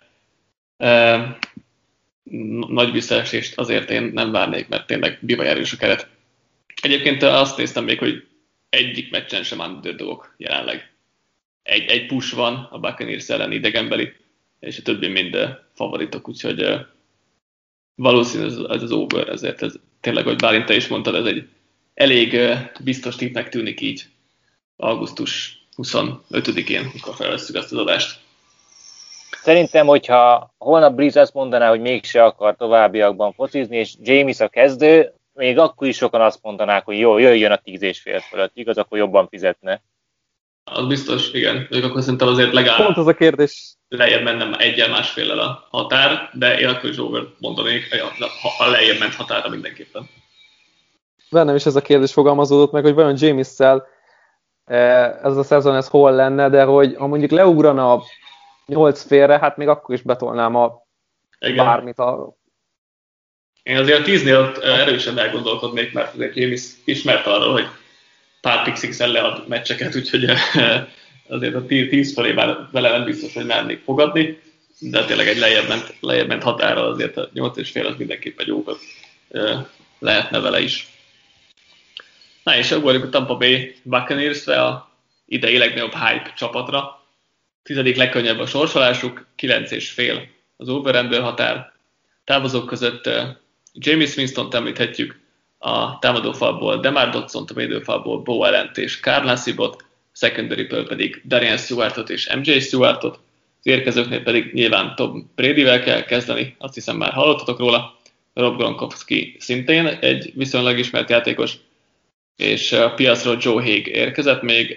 nagy visszaesést azért én nem várnék, mert tényleg bivaj erős a keret. Egyébként azt néztem még, hogy egyik meccsen sem underdogok jelenleg. Egy push van a Buccaneers ellen idegenbeli, és a többi mind favoritok, úgyhogy valószínű ez az over, ezért ez tényleg, hogy Bálint te is mondtad, ez egy elég biztos tippnek tűnik így augusztus 25-én, mikor felvesszük ezt az adást. Szerintem, hogyha holnap Breeze azt mondaná, hogy mégse akar továbbiakban focizni, és Jameis a kezdő, még akkor is sokan azt mondanák, hogy jó, jöjjön a 10,5 fölött, igaz, akkor jobban fizetne. Az biztos, igen. Ők akkor szerintem azért legalább pont az a kérdés. Lejjebb mennem 1-1,5-fel a határ, de én akkor is over mondanék, ha lejjebb ment határa mindenképpen. Bennem is ez a kérdés fogalmazódott meg, hogy vajon Jameis-szel ez a szezon ez hol lenne, de hogy ha mondjuk leugrana a 8 félre, hát még akkor is betolnám bármit a... Én azért a 10-nél erősen elgondolkodnék, mert azért Jameis ismert arról, hogy pár pixixen lead meccseket, úgyhogy azért a 10 felé vele nem biztos, hogy mernék fogadni, de tényleg egy lejjebb ment határa azért a 8,5 az mindenképp egy óvat lehetne vele is. Na és ugorjuk a Tampa Bay Buccaneers-re, a idei legnagyobb hype csapatra. 10. legkönnyebb a sorsolásuk, 9,5 az over-under határ. Távozók között Jameis Winston-t említhetjük, a támadófalból Demar Dodson-t, a védőfalból Bo Allent és Carl Nassibot, secondary-ből pedig Darian Stewartot és MJ Stewartot, az érkezőknél pedig nyilván Tom Bradyvel kell kezdeni, azt hiszem már hallottatok róla, Rob Gronkowski szintén egy viszonylag ismert játékos, és a piacról Joe Haig érkezett még,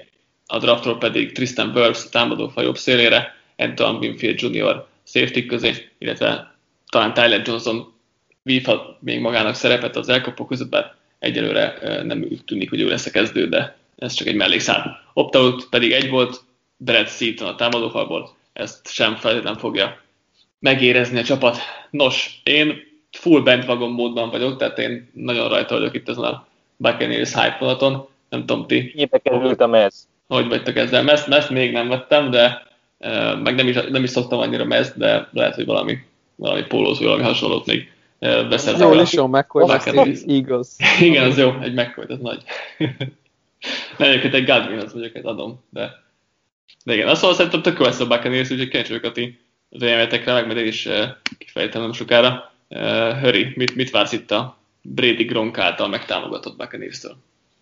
a draftról pedig Tristan Wirfs támadófal jobb szélére, Antoine Winfield Jr. safety közé, illetve talán Tyler Johnson vívhat még magának szerepet az elkapó között, bár egyelőre nem úgy tűnik, hogy ő lesz a kezdő, de ez csak egy mellékszám. Opt-out pedig egy volt, Brad Seaton a támadófalból, ezt sem feltétlenül fogja megérezni a csapat. Nos, én full bandwagon módban vagyok, tehát én nagyon rajta vagyok itt ezen a Buccaneers hype vonaton. Nem tudom, ti. Mibe került a mez? Hogy vagytok ezzel? Mezt még nem vettem, de meg nem is szoktam annyira mezt, de lehet, hogy valami pólózó, valami hasonlót még beszerzem. Jó, Sean McCoy, Eagles. Igen, az jó, egy McCoy, ez nagy. Nem, egyébként egy Godwin, az vagyok, ezt adom, de igen, azt mondom, szerintem tök jó lesz a Buccaneers, úgyhogy kíváncsi vagyok a ti véleményetekre, meg majd én is kifejtem nem sokára. Höri, mit vársz itt a Brady Gronk által megtámogatott Buccaneers-től?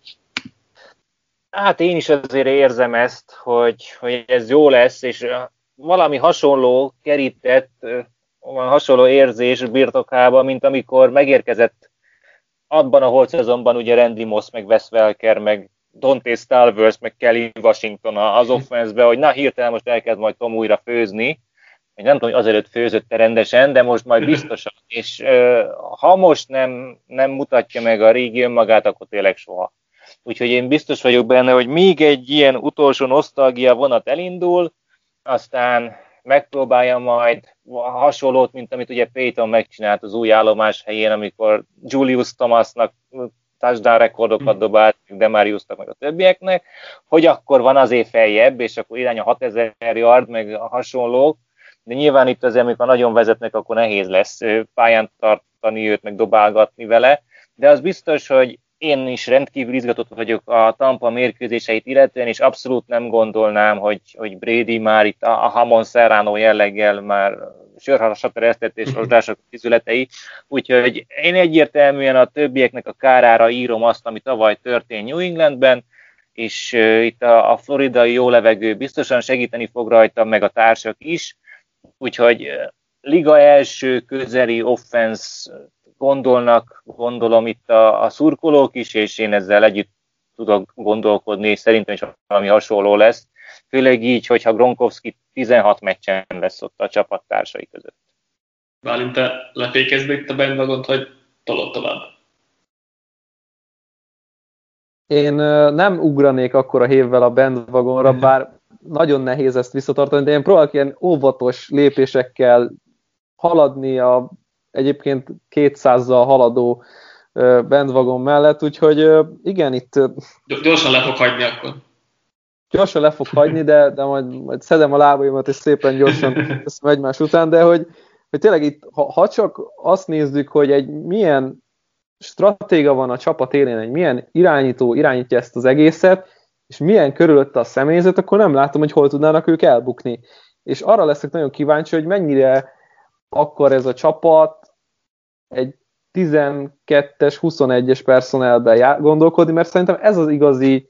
Hát én is azért érzem ezt, hogy ez jó lesz, és valami hasonló kerített, hasonló érzés birtokába, mint amikor megérkezett abban a holt szezonban ugye Randy Moss, meg Wes Welker, meg Dante Stallworth, meg Kelly Washington az offense-be, hogy na hirtelen most elkezd majd Tom újra főzni. Én nem tudom, hogy azelőtt főzötte rendesen, de most majd biztosan. És ha most nem mutatja meg a régi önmagát, akkor tényleg soha. Úgyhogy én biztos vagyok benne, hogy még egy ilyen utolsó nosztalgia vonat elindul, aztán megpróbálja majd hasonlót, mint amit ugye Peyton megcsinált az új állomás helyén, amikor Julius Thomasnak touchdown rekordokat dobált, Demariusnak meg a többieknek, hogy akkor van azért feljebb, és akkor irány a 6000 yard, meg a hasonlók, de nyilván itt azért, amikor nagyon vezetnek, akkor nehéz lesz pályán tartani őt, meg dobálgatni vele, de az biztos, hogy én is rendkívül izgatott vagyok a Tampa mérkőzéseit illetően, és abszolút nem gondolnám, hogy Brady már itt a Hamon Serrano jelleggel már sörhasat eresztett és rozsdások tizületei, úgyhogy én egyértelműen a többieknek a kárára írom azt, ami tavaly történt New Englandben, és itt a floridai jó levegő biztosan segíteni fog rajta, meg a társak is, úgyhogy liga első közeli offense gondolom itt a szurkolók is, és én ezzel együtt tudok gondolkodni, és szerintem is valami hasonló lesz. Főleg így, hogyha Gronkowski 16 meccsen lesz ott a csapattársai között. Bálint, te lefékezd itt a bandwagont, hogy tolod tovább? Én nem ugranék akkor a hévvel a bandwagonra, bár nagyon nehéz ezt visszatartani, de én próbálok ilyen óvatos lépésekkel haladni a egyébként 200-zal haladó bandwagon mellett, úgyhogy igen, itt... Gyorsan le fog hagyni akkor. Gyorsan le fog hagyni, de majd szedem a lábaimat, és szépen gyorsan teszem egymás után, de hogy tényleg itt, ha csak azt nézzük, hogy egy milyen stratéga van a csapat élén, egy milyen irányító irányítja ezt az egészet, és milyen körülötte a személyzet, akkor nem látom, hogy hol tudnának ők elbukni. És arra leszek nagyon kíváncsi, hogy mennyire akar ez a csapat egy 12-es, 21-es personelben gondolkodni, mert szerintem ez az igazi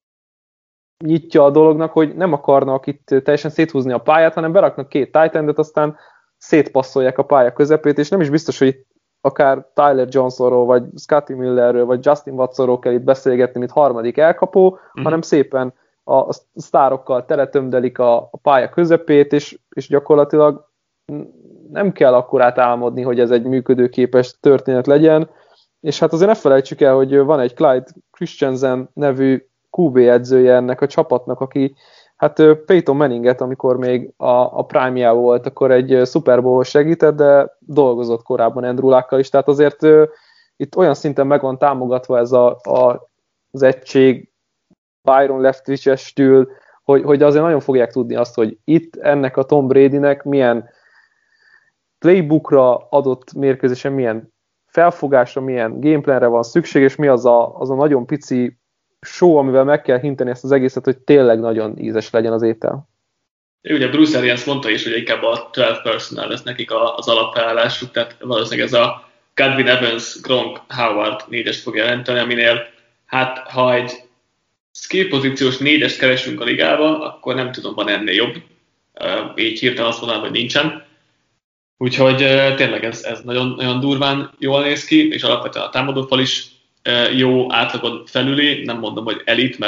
nyitja a dolognak, hogy nem akarnak itt teljesen széthúzni a pályát, hanem beraknak két tight endet, aztán szétpasszolják a pálya közepét, és nem is biztos, hogy akár Tyler Johnsonról, vagy Scotty Millerről, vagy Justin Watsonról kell itt beszélgetni, mint harmadik elkapó, hanem szépen a sztárokkal teletömdelik a pálya közepét, és gyakorlatilag nem kell akkorát álmodni, hogy ez egy működőképes történet legyen, és hát azért ne felejtsük el, hogy van egy Clyde Christensen nevű QB edzője ennek a csapatnak, aki hát Peyton Manninget, amikor még a prime-jában volt, akkor egy Super Bowl segített, de dolgozott korábban Andrew Luck-kal is, tehát azért itt olyan szinten meg van támogatva ez az egység Byron Leftwich-estől, hogy azért nagyon fogják tudni azt, hogy itt ennek a Tom Bradynek milyen playbookra adott mérkőzésen, milyen felfogásra, milyen gameplanre van szükség, és mi az a nagyon pici show, amivel meg kell hinteni ezt az egészet, hogy tényleg nagyon ízes legyen az étel. Ugye Bruce Arians mondta is, hogy inkább a 12 personnel lesz nekik az alapfelállásuk, tehát valószínűleg ez a Godwin, Evans, Gronk, Howard 4-est fog jelenteni, aminél hát ha egy skill pozíciós 4-est keresünk a ligába, akkor nem tudom, van ennél jobb. Így hirtelen azt mondanám, hogy nincsen. Úgyhogy tényleg ez nagyon, nagyon durván jól néz ki, és alapvetően a támadófal is jó átlagon felüli, nem mondom, hogy elit, mert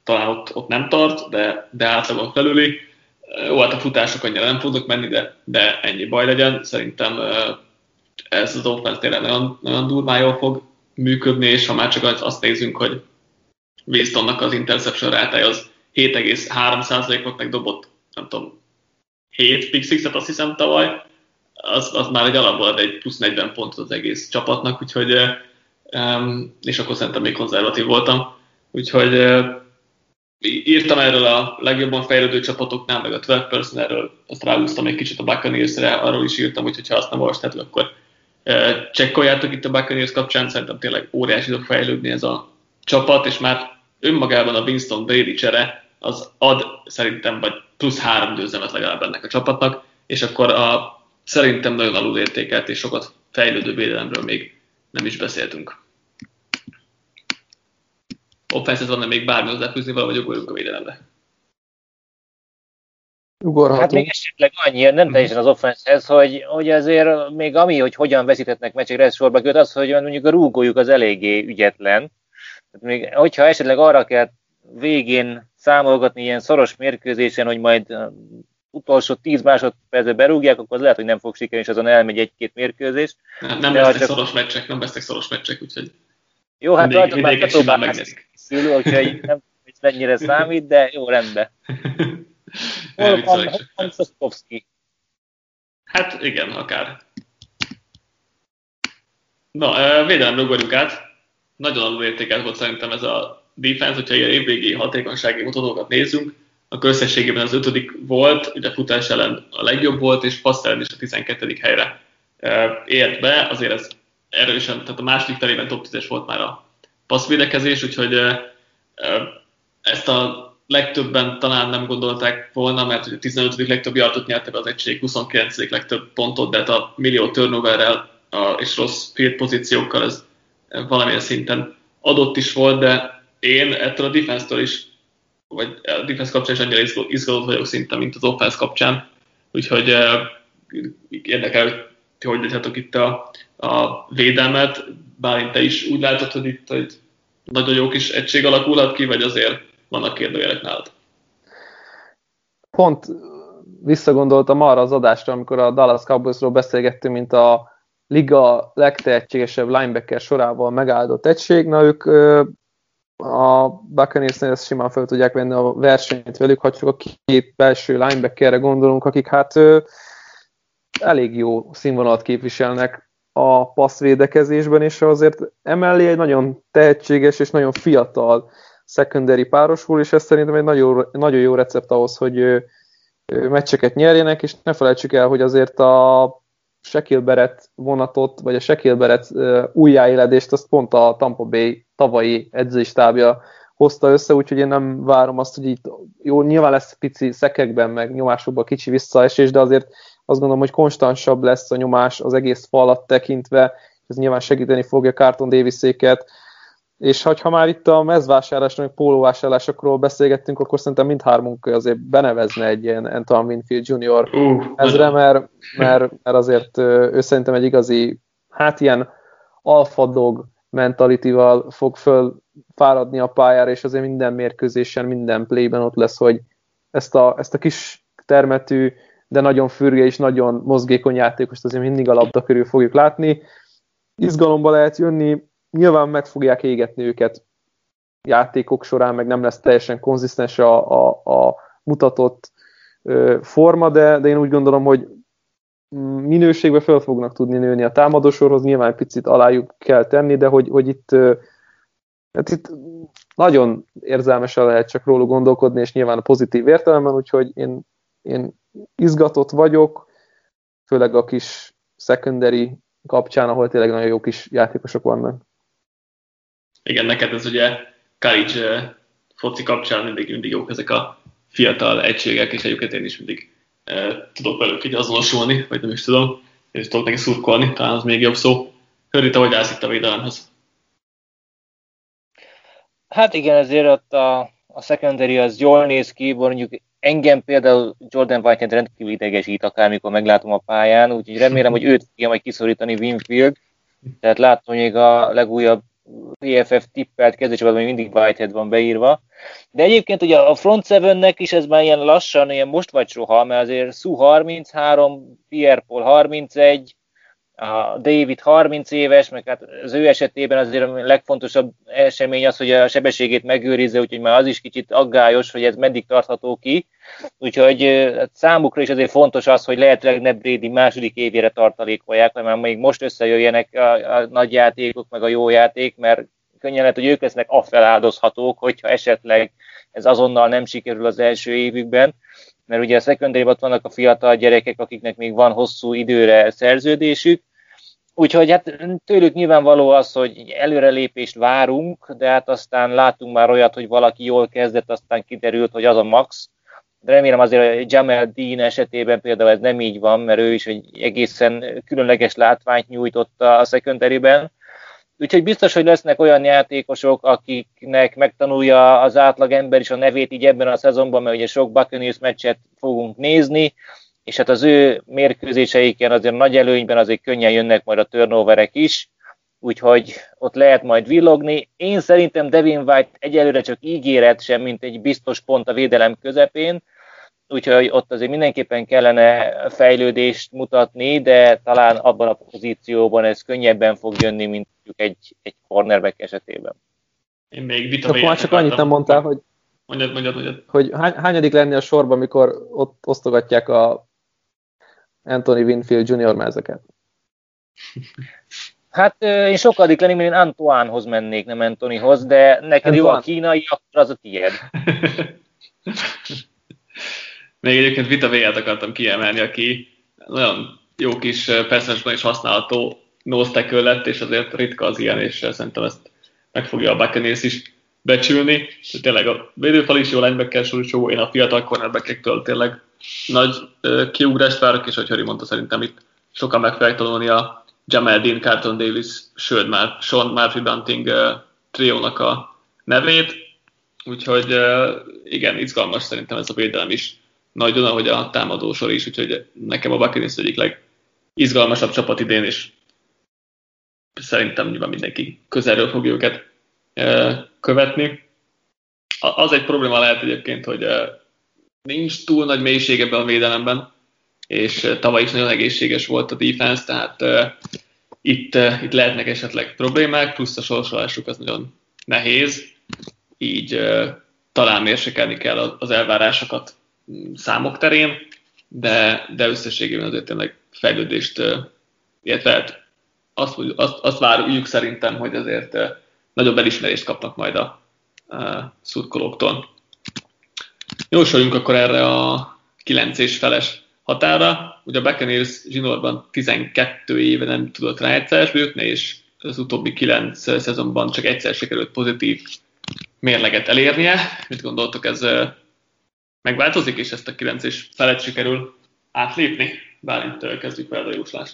talán ott nem tart, de átlagon felüli. Jó, hát a futások annyira nem fognak menni, de ennyi baj legyen. Szerintem ez az offense tényleg nagyon, nagyon durván jól fog működni, és ha már csak azt nézzünk, hogy Winstonnak az interception rátája az 7,3%-ot megdobott, nem tudom, 7 pick sixet azt hiszem tavaly, az már egy alapból ad egy plusz 40 pontot az egész csapatnak, úgyhogy és akkor szerintem még konzervatív voltam, úgyhogy írtam erről a legjobban fejlődő csapatoknál, meg a 12 personerről, azt ráhúztam egy kicsit a Buccaneers-re, arról is írtam, úgyhogy ha azt nem olvastátok, akkor csekkoljátok itt a Buccaneers kapcsán, szerintem tényleg óriási fog fejlődni ez a csapat, és már önmagában a Winston Brady csere az ad szerintem vagy plusz 3 győzelmet legalább ennek a csapatnak, és akkor a szerintem nagyon alulértékelt és sokat fejlődő védelemről még nem is beszéltünk. Offense-et van, még bármi hozzáfűzni valahogy ugorjunk a védelemre. Ugorhatunk. Hát még esetleg annyi, nem teljesen az offensehez, hogy azért még ami, hogy hogyan veszítettnek meccsekre, ez sorba köt, az, hogy mondjuk a rúgójuk az eléggé ügyetlen. Tehát még, hogyha esetleg arra kell végén számolgatni ilyen szoros mérkőzésen, hogy majd utolsó 10 másodpercben berúgják, akkor az lehet, hogy nem fog sikerülni, és azon elmegy 1-2 mérkőzés. Nem lesznek szoros meccsek, úgyhogy jó, hát rajta már megnézik. Úgyhogy nem tudom, mennyire számít, de jó, rendben. Hol van Soskovski? Hát igen, akár. Na, védelemre ugorjunk át. Nagyon alulértékelt volt szerintem ez a defense, hogyha ilyen évvégi hatékonysági mutatókat nézzünk, akkor összességében az 5. volt, ugye futás ellen a legjobb volt, és passz ellen is a 12. helyre ért be, azért ez erősen, tehát a második felében top 10-es volt már a passzvédekezés, úgyhogy ezt a legtöbben talán nem gondolták volna, mert ugye a 15. legtöbb yardot nyerte be az egység, 29. legtöbb pontot, de hát a millió turnoverrel és rossz field pozíciókkal ez valamilyen szinten adott is volt, de én ettől a defense-től is, vagy a defense kapcsán is annyira izgalott vagyok szinte, mint az offense kapcsán, úgyhogy érdekel, hogy látjátok itt a védelmet, bár te is úgy látod, hogy itt egy nagyon jó kis egység alakulhat ki, vagy azért vannak kérdőjelek nálad? Pont visszagondoltam arra az adásra, amikor a Dallas Cowboysról beszélgettünk, mint a liga legtehetségesebb linebacker sorával megáldott egység. Na ők a Buccaneersnél ezt simán fel tudják venni a versenyt velük, ha csak a 2 belső linebackerre gondolunk, akik hát elég jó színvonalat képviselnek a passzvédekezésben, és azért emellé egy nagyon tehetséges és nagyon fiatal secondary párosul, és ez szerintem egy nagyon jó recept ahhoz, hogy meccseket nyerjenek, és ne felejtsük el, hogy azért a Shaquille Barrett vonatot, vagy a Shaquille Barrett újjáéledést, azt pont a Tampa Bay tavalyi edzőstábja hozta össze, úgyhogy én nem várom azt, hogy itt jó, nyilván lesz pici szekekben, meg nyomásokban kicsi visszaesés, de azért azt gondolom, hogy konstansabb lesz a nyomás az egész falat tekintve, ez nyilván segíteni fogja Carlton Davis-éket, és ha már itt a mezvásárlásról, vagy pólóvásárlásokról beszélgettünk, akkor szerintem mindhármunk azért benevezne egy ilyen Antoine Winfield Jr. ezre, mert azért ő szerintem egy igazi, hát ilyen alpha dog mentalityval fog fáradni a pályára, és azért minden mérkőzésen, minden playben ott lesz, hogy ezt a kis termetű, de nagyon fürge és nagyon mozgékony játékost azért mindig a labda körül fogjuk látni. Izgalomba lehet jönni, nyilván meg fogják égetni őket játékok során, meg nem lesz teljesen konzisztens a mutatott forma, de én úgy gondolom, hogy minőségbe fel fognak tudni nőni a támadósorhoz, nyilván picit alájuk kell tenni, de hogy itt nagyon érzelmesen lehet csak róla gondolkodni, és nyilván a pozitív értelemben, úgyhogy én izgatott vagyok, főleg a kis secondary kapcsán, ahol tényleg nagyon jó kis játékosok vannak. Igen, neked ez ugye college foci kapcsán mindig jók ezek a fiatal egységek, és egyébként én is mindig tudok velük így azonosulni, vagy nem is tudom, és tudok neki szurkolni, talán az még jobb szó. Hörri, te hogy állsz itt a védelemhez? Hát igen, ezért ott a secondary az jól néz ki, mondjuk engem például Jordan Whitehead rendkívül idegesít, akármikor meglátom a pályán, úgyhogy remélem, hogy őt fogja majd kiszorítani Winfield. Tehát látom, hogy még a legújabb PFF tippelt kezdőcsapatban még mindig Whitehead van beírva. De egyébként ugye a front sevennek is ez már ilyen lassan, ilyen most vagy soha, mert azért Sue 33, Pierre-Paul 31, a David 30 éves, meg hát az ő esetében azért a legfontosabb esemény az, hogy a sebességét megőrizze, úgyhogy már az is kicsit aggályos, hogy ez meddig tartható ki. Úgyhogy hát számukra is azért fontos az, hogy lehetőleg ne Brady második évére tartalékolják, mert már még most összejöjjenek a nagy játékok, meg a jó játék, mert könnyen lehet, hogy ők lesznek affeláldozhatók, hogyha esetleg ez azonnal nem sikerül az első évükben, mert ugye a secondary-ban vannak a fiatal gyerekek, akiknek még van hosszú időre szerződésük, úgyhogy hát tőlük nyilvánvaló az, hogy előrelépést várunk, de hát aztán látunk már olyat, hogy valaki jól kezdett, aztán kiderült, hogy az a max. De remélem azért, hogy Jamel Dean esetében például ez nem így van, mert ő is egy egészen különleges látványt nyújtott a secondary-ben. Úgyhogy biztos, hogy lesznek olyan játékosok, akiknek megtanulja az átlag ember is a nevét így ebben a szezonban, mert ugye sok Buccaneers meccset fogunk nézni, és hát az ő mérkőzéseiken azért nagy előnyben azért könnyen jönnek majd a turnoverek is, úgyhogy ott lehet majd villogni. Én szerintem Devin White egyelőre csak ígéret sem, mint egy biztos pont a védelem közepén, úgyhogy ott azért mindenképpen kellene fejlődést mutatni, de talán abban a pozícióban ez könnyebben fog jönni, mint egy cornerback esetében. Én még akkor már csak annyit nem mondtál, hogy Mondjad. Hogy hányadik lenni a sorban, amikor ott osztogatják a Anthony Winfield Jr. mezeket? Hát én sokadik lenni, mert én Antoinehoz mennék, nem Anthonyhoz, de neked jó a kínai, akkor az a tiéd. Még egyébként Vita Vea-t akartam kiemelni, aki nagyon jó kis passzásban is használható nose tackle lett, és azért ritka az ilyen, és szerintem ezt meg fogja a Buccaneers is becsülni. Tényleg a védőfal is jó, linebacker sor is jó, én a fiatal cornerbackektől tényleg nagy kiugrást várok, és ahogy Harry mondta, szerintem itt sokan meg fogják tanulni a Jamel Dean, Carlton Davis, sőt már Sean Murphy Bunting triónak a nevét. Úgyhogy igen, izgalmas szerintem ez a védelem is. Nagyon, ahogy a támadósor is, úgyhogy nekem a Buccaneers egyik legizgalmasabb csapat idén, és szerintem nyilván mindenki közelről fogja őket követni. Az egy probléma lehet egyébként, hogy nincs túl nagy mélység ebben a védelemben, és tavaly is nagyon egészséges volt a defense, tehát itt lehetnek esetleg problémák, plusz a sorsolásuk az nagyon nehéz, így talán mérsékelni kell az elvárásokat számok terén, de összességében azért tényleg fejlődést, illetve azt várjuk szerintem, hogy azért nagyobb elismerést kapnak majd a szurkolóktól. Jósoljunk akkor erre a 9 és feles határa. Ugye a Buccaneers zsinórban 12 éve nem tudott rájegyszeresbe jutni, és az utóbbi 9 szezonban csak egyszer sikerült pozitív mérleget elérnie. Mit gondoltok, ez megváltozik, és ezt a 9 és felett sikerül átlépni? Bálint, kezdjük vele a jóslást.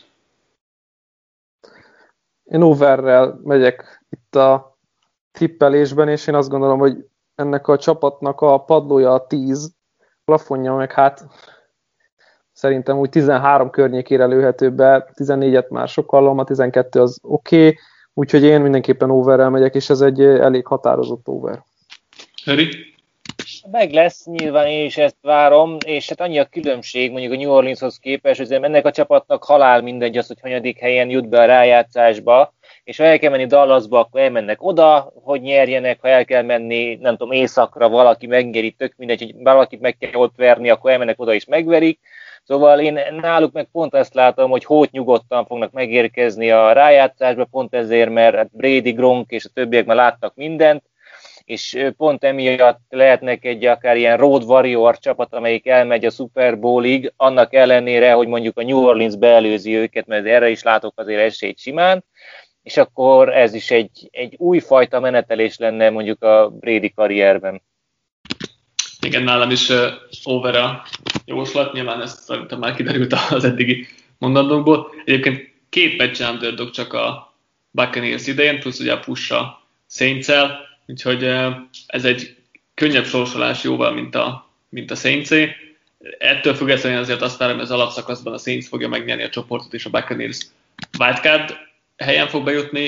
Én overrel megyek itt a tippelésben, és én azt gondolom, hogy ennek a csapatnak a padlója a 10, plafonja meg hát szerintem úgy 13 környékére lőhető be, 14-et már sokkal, a 12 az oké, úgyhogy én mindenképpen overrel megyek, és ez egy elég határozott over. Harry? Meg lesz, nyilván én is ezt várom, és hát annyi a különbség mondjuk a New Orleanshoz képest, hogy ennek a csapatnak halál mindegy az, hogy hanyadik helyen jut be a rájátszásba, és ha el kell menni Dallasba, akkor elmennek oda, hogy nyerjenek, ha el kell menni, nem tudom, északra, valaki megnyeri, tök mindegy, hogy valakit meg kell ott verni, akkor elmennek oda és megverik. Szóval én náluk meg pont ezt látom, hogy hót nyugodtan fognak megérkezni a rájátszásba, pont ezért, mert Brady, Gronk és a többiek már láttak mindent, és pont emiatt lehetnek egy akár ilyen Road Warrior csapat, amelyik elmegy a Super Bowlig, annak ellenére, hogy mondjuk a New Orleans beelőzi őket, mert erre is látok azért esélyt simán, és akkor ez is egy újfajta menetelés lenne mondjuk a Brady karrierben. Igen, nálam is over a jóslat, nyilván ezt szerintem már kiderült az eddigi mondandókból. Egyébként 2 meccsen underdog csak a Buccaneers idején, plusz ugye a push a Saints-el, úgyhogy ez egy könnyebb sorsolás jóval, mint a Saints-é. Ettől függetlenül azért azt várom, hogy az alapszakaszban a Saints fogja megnyerni a csoportot, és a Buccaneers wildcard helyen fog bejutni,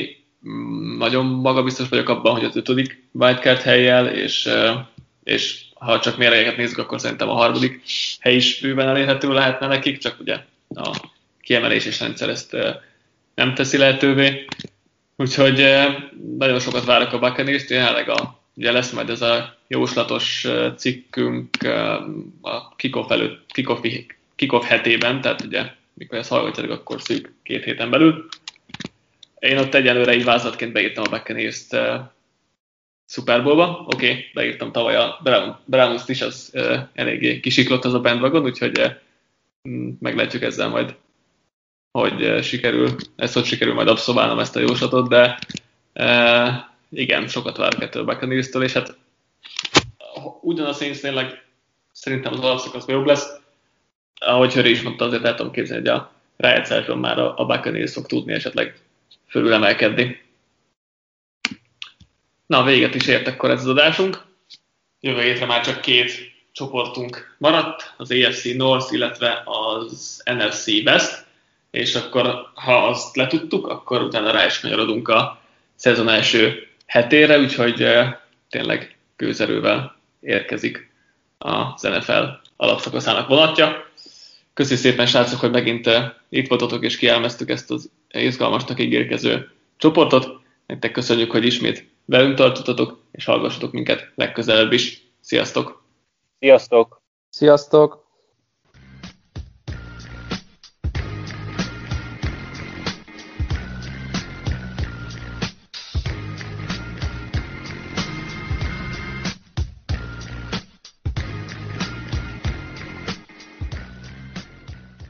nagyon magabiztos vagyok abban, hogy az 5. wildcard hellyel, és ha csak mérlegeket nézzük, akkor szerintem a 3. hely is bőven elérhető lehetne nekik, csak ugye a kiemeléses rendszer ezt nem teszi lehetővé. Úgyhogy nagyon sokat várok a Buccaneers-től, jelenleg ugye lesz majd ez a jóslatos cikkünk a kickoff hetében, tehát ugye mikor ezt hallgatjátok, akkor szűk 2 héten belül. Én ott egyelőre így vázlatként beírtam a Buccaneers-t Super Bowl-ba. Oké, beírtam tavaly a Browns-t is, az eléggé kisiklott az a bandwagon, úgyhogy meglátjuk ezzel majd, hogy sikerül majd abszolválnom ezt a jóslatot, de igen, sokat várok ettől a Buccaneers-től, és hát ugyanaz én tényleg szerintem az alapszakaszban jobb lesz. Ahogy Höri is mondta, azért el tudom képzelni, hogy a rájátszásban már a Buccaneers fog tudni esetleg fölülemelkedni. Na, véget is ért akkor ez az adásunk. Jövő hétre már csak 2 csoportunk maradt, az AFC North, illetve az NFC West, és akkor, ha azt letudtuk, akkor utána rá is kanyarodunk a szezon első hetére, úgyhogy tényleg gőzerővel érkezik az NFL alapszakaszának vonatja. Köszönjük szépen, srácok, hogy megint itt voltatok és kielmeztük ezt az izgalmasnak ígérkező csoportot. Nektek köszönjük, hogy ismét velünk tartottatok, és hallgassatok minket legközelebb is. Sziasztok! Sziasztok! Sziasztok!